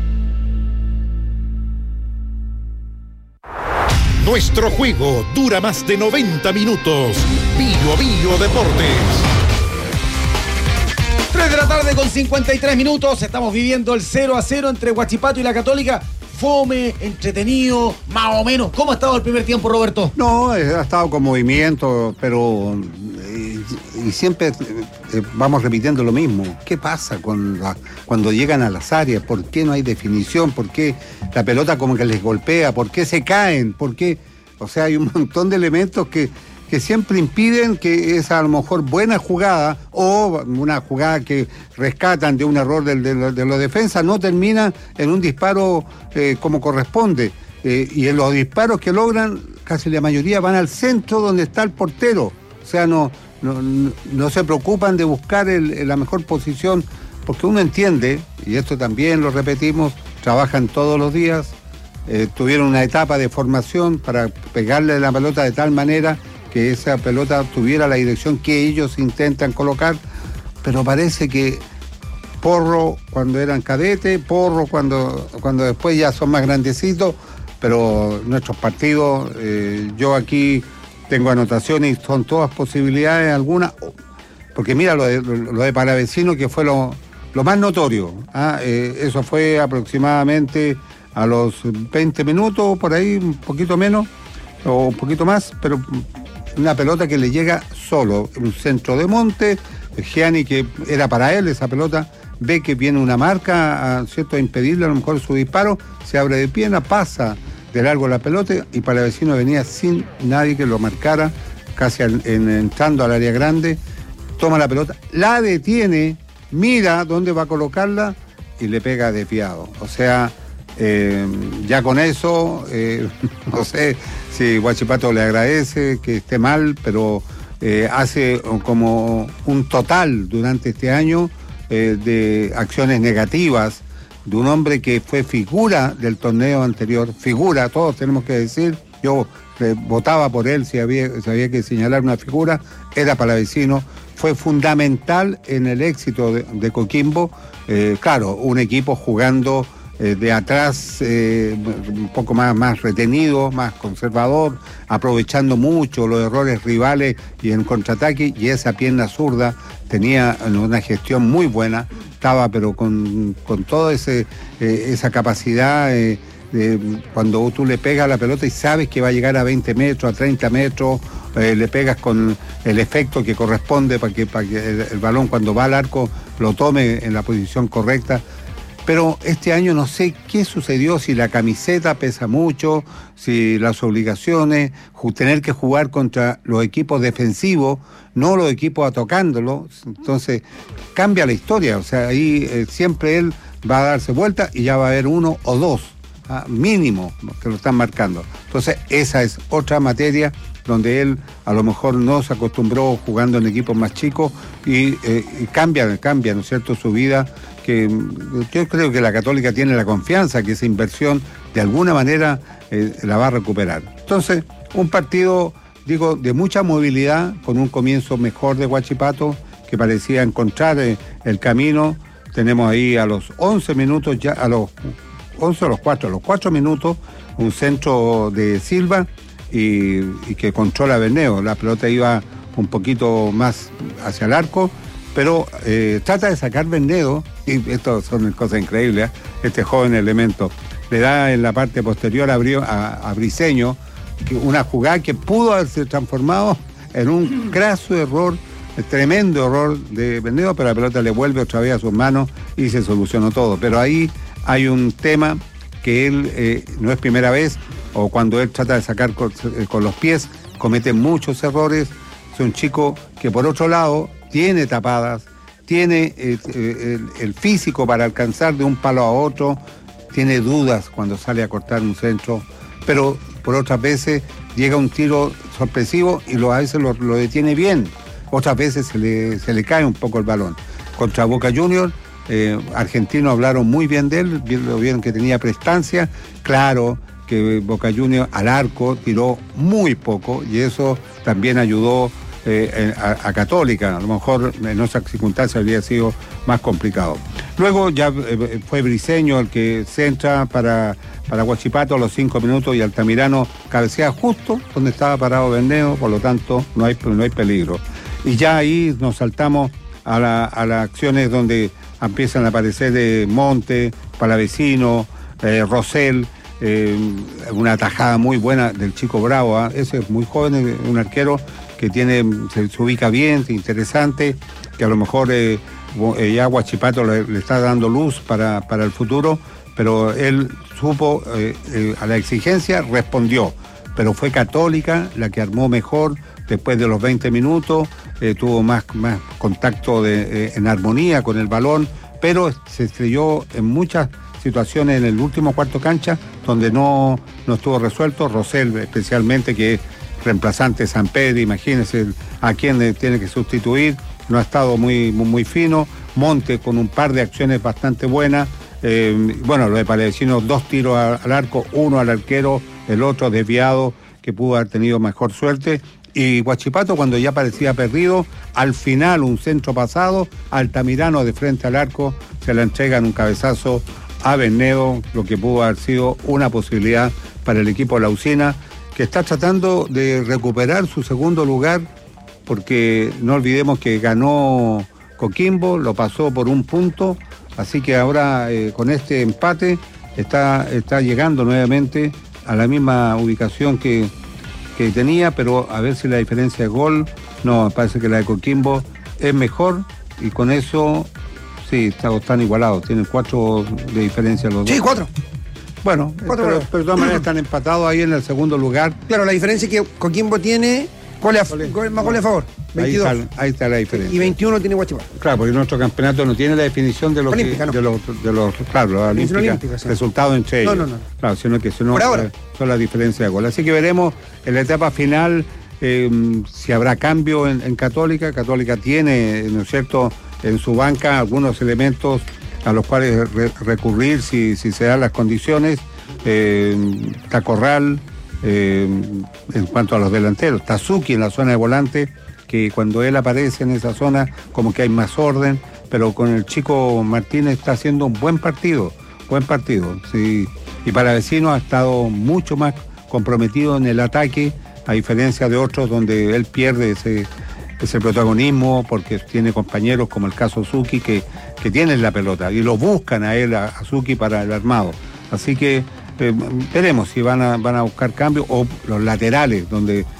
Nuestro juego dura más de noventa minutos. Bio Bio Deportes. tres de la tarde con cincuenta y tres minutos. Estamos viviendo el cero a cero entre Huachipato y la Católica. Fome, entretenido, más o menos. ¿Cómo ha estado el primer tiempo, Roberto? No, eh, ha estado con movimiento, pero eh, y siempre eh, vamos repitiendo lo mismo. ¿Qué pasa con la, cuando llegan a las áreas? ¿Por qué no hay definición? ¿Por qué la pelota como que les golpea? ¿Por qué se caen? ¿Por qué? O sea, hay un montón de elementos que, que siempre impiden que esa a lo mejor buena jugada o una jugada que rescatan de un error de, de, de la defensa no termina en un disparo eh, como corresponde. Eh, y en los disparos que logran, casi la mayoría van al centro donde está el portero. O sea, no, no, no, no se preocupan de buscar el, la mejor posición, porque uno entiende, y esto también lo repetimos, trabajan todos los días, eh, tuvieron una etapa de formación para pegarle la pelota de tal manera que esa pelota tuviera la dirección que ellos intentan colocar, pero parece que Porro cuando eran cadetes, Porro cuando, cuando después ya son más grandecitos, pero nuestros partidos, eh, yo aquí tengo anotaciones y son todas posibilidades, algunas, porque mira lo de, lo de Palavecino, que fue lo, lo más notorio, ¿ah? eh, eso fue aproximadamente a los veinte minutos, por ahí, un poquito menos, o un poquito más, pero una pelota que le llega solo, un centro de monte, Gianni, que era para él esa pelota, ve que viene una marca, a, ¿cierto?, a impedirle a lo mejor su disparo, se abre de pierna, pasa de largo la pelota y Palavecino venía sin nadie que lo marcara, casi en, en, entrando al área grande, toma la pelota, la detiene, mira dónde va a colocarla y le pega desviado. O sea, eh, ya con eso, eh, no sé si Huachipato le agradece que esté mal, pero eh, hace como un total durante este año eh, de acciones negativas de un hombre que fue figura del torneo anterior, figura, todos tenemos que decir, yo eh, votaba por él si había, si había que señalar una figura, era Palavecino, fue fundamental en el éxito de, de Coquimbo, eh, claro, un equipo jugando eh, de atrás eh, un poco más, más retenido, más conservador, aprovechando mucho los errores rivales y en contraataque, y esa pierna zurda tenía una gestión muy buena, estaba pero con, con toda ese, eh, esa capacidad, eh, de, cuando tú le pegas a la pelota y sabes que va a llegar a veinte metros, a treinta metros, eh, le pegas con el efecto que corresponde para que, para que el, el balón cuando va al arco lo tome en la posición correcta. Pero este año no sé qué sucedió, si la camiseta pesa mucho, si las obligaciones, tener que jugar contra los equipos defensivos, no los equipos atacándolo, entonces cambia la historia, o sea, ahí eh, siempre él va a darse vuelta y ya va a haber uno o dos, ¿ah? mínimo, que lo están marcando. Entonces esa es otra materia donde él a lo mejor no se acostumbró jugando en equipos más chicos y, eh, y cambia, cambia, ¿no es cierto?, su vida, que yo creo que la Católica tiene la confianza que esa inversión de alguna manera eh, la va a recuperar. Entonces, un partido, digo, de mucha movilidad, con un comienzo mejor de Huachipato, que parecía encontrar eh, el camino. Tenemos ahí a los once minutos, ya a los once o los cuatro, a los cuatro minutos, un centro de Silva y, y que controla Berneo. La pelota iba un poquito más hacia el arco, pero eh, trata de sacar Berneo, y esto son cosas increíbles, ¿eh? Este joven elemento le da en la parte posterior a, a, a Briceño una jugada que pudo haberse transformado en un graso error, tremendo error de Berneo, pero la pelota le vuelve otra vez a sus manos y se solucionó todo. Pero ahí hay un tema que él eh, no es primera vez, o cuando él trata de sacar con, con los pies, comete muchos errores. Es un chico que por otro lado tiene tapadas, tiene eh, el, el físico para alcanzar de un palo a otro, tiene dudas cuando sale a cortar un centro, pero por otras veces llega un tiro sorpresivo y lo, a veces lo, lo detiene bien, otras veces se le, se le cae un poco el balón. Contra Boca Juniors, eh, argentinos hablaron muy bien de él, lo vieron que tenía prestancia, claro que Boca Juniors al arco tiró muy poco y eso también ayudó Eh, a, a Católica, a lo mejor en otras circunstancias habría sido más complicado. Luego ya eh, fue Briceño el que se entra para, para Huachipato a los cinco minutos y Altamirano cabecea justo donde estaba parado Berneo, por lo tanto no hay, no hay peligro. Y ya ahí nos saltamos a, la, a las acciones donde empiezan a aparecer eh, Monte, Palavecino, eh, Rosell, eh, una tajada muy buena del chico Bravo, ¿eh? Ese es muy joven, un arquero que tiene, se, se ubica bien, interesante, que a lo mejor eh, ya Huachipato le, le está dando luz para, para el futuro, pero él supo, eh, eh, a la exigencia respondió, pero fue Católica la que armó mejor después de los veinte minutos, eh, tuvo más, más contacto de, eh, en armonía con el balón, pero se estrelló en muchas situaciones en el último cuarto cancha donde no, no estuvo resuelto, Rosell especialmente, que es reemplazante de San Pedro, imagínense a quién tiene que sustituir, no ha estado muy, muy, muy fino. Monte con un par de acciones bastante buenas, Eh, bueno, lo de Pallavicino, dos tiros al arco, uno al arquero, el otro desviado, que pudo haber tenido mejor suerte. Y Huachipato, cuando ya parecía perdido, al final un centro pasado, Altamirano de frente al arco, se la entrega en un cabezazo a Bernedo, lo que pudo haber sido una posibilidad para el equipo de la Usina, que está tratando de recuperar su segundo lugar, porque no olvidemos que ganó Coquimbo, lo pasó por un punto, así que ahora eh, con este empate está, está llegando nuevamente a la misma ubicación que, que tenía, pero a ver si la diferencia de gol, no, me parece que la de Coquimbo es mejor, y con eso, sí, está, están igualados, tienen cuatro de diferencia los dos. Sí, cuatro. Bueno, cuatro, pero, pero de todas maneras están empatados ahí en el segundo lugar. Claro, la diferencia es que Coquimbo tiene goles a, goles, más goles a favor, veintidós. Ahí está, ahí está la diferencia. Y veintiuno tiene Huachipato. Claro, porque nuestro campeonato no tiene la definición de, lo olímpica, que, no. de los, de los, claro, los olímpicos, olímpica, sí. resultados entre ellos. No, no, no. Claro, sino que sino, Por ahora. eh, son las diferencias de gol. Así que veremos en la etapa final eh, si habrá cambio en, en Católica. Católica tiene, ¿no es cierto?, en su banca algunos elementos a los cuales re recurrir si, si se dan las condiciones. Eh, Tacorral, eh, en cuanto a los delanteros, Tazuki en la zona de volante, que cuando él aparece en esa zona como que hay más orden, pero con el chico Martínez está haciendo un buen partido, buen partido, sí. Y Pallavicino ha estado mucho más comprometido en el ataque, a diferencia de otros donde él pierde ese, ese protagonismo porque tiene compañeros como el caso Suki que, que tienen la pelota y lo buscan a él, a, a Suki para el armado. Así que eh, veremos si van a, van a buscar cambios o los laterales, donde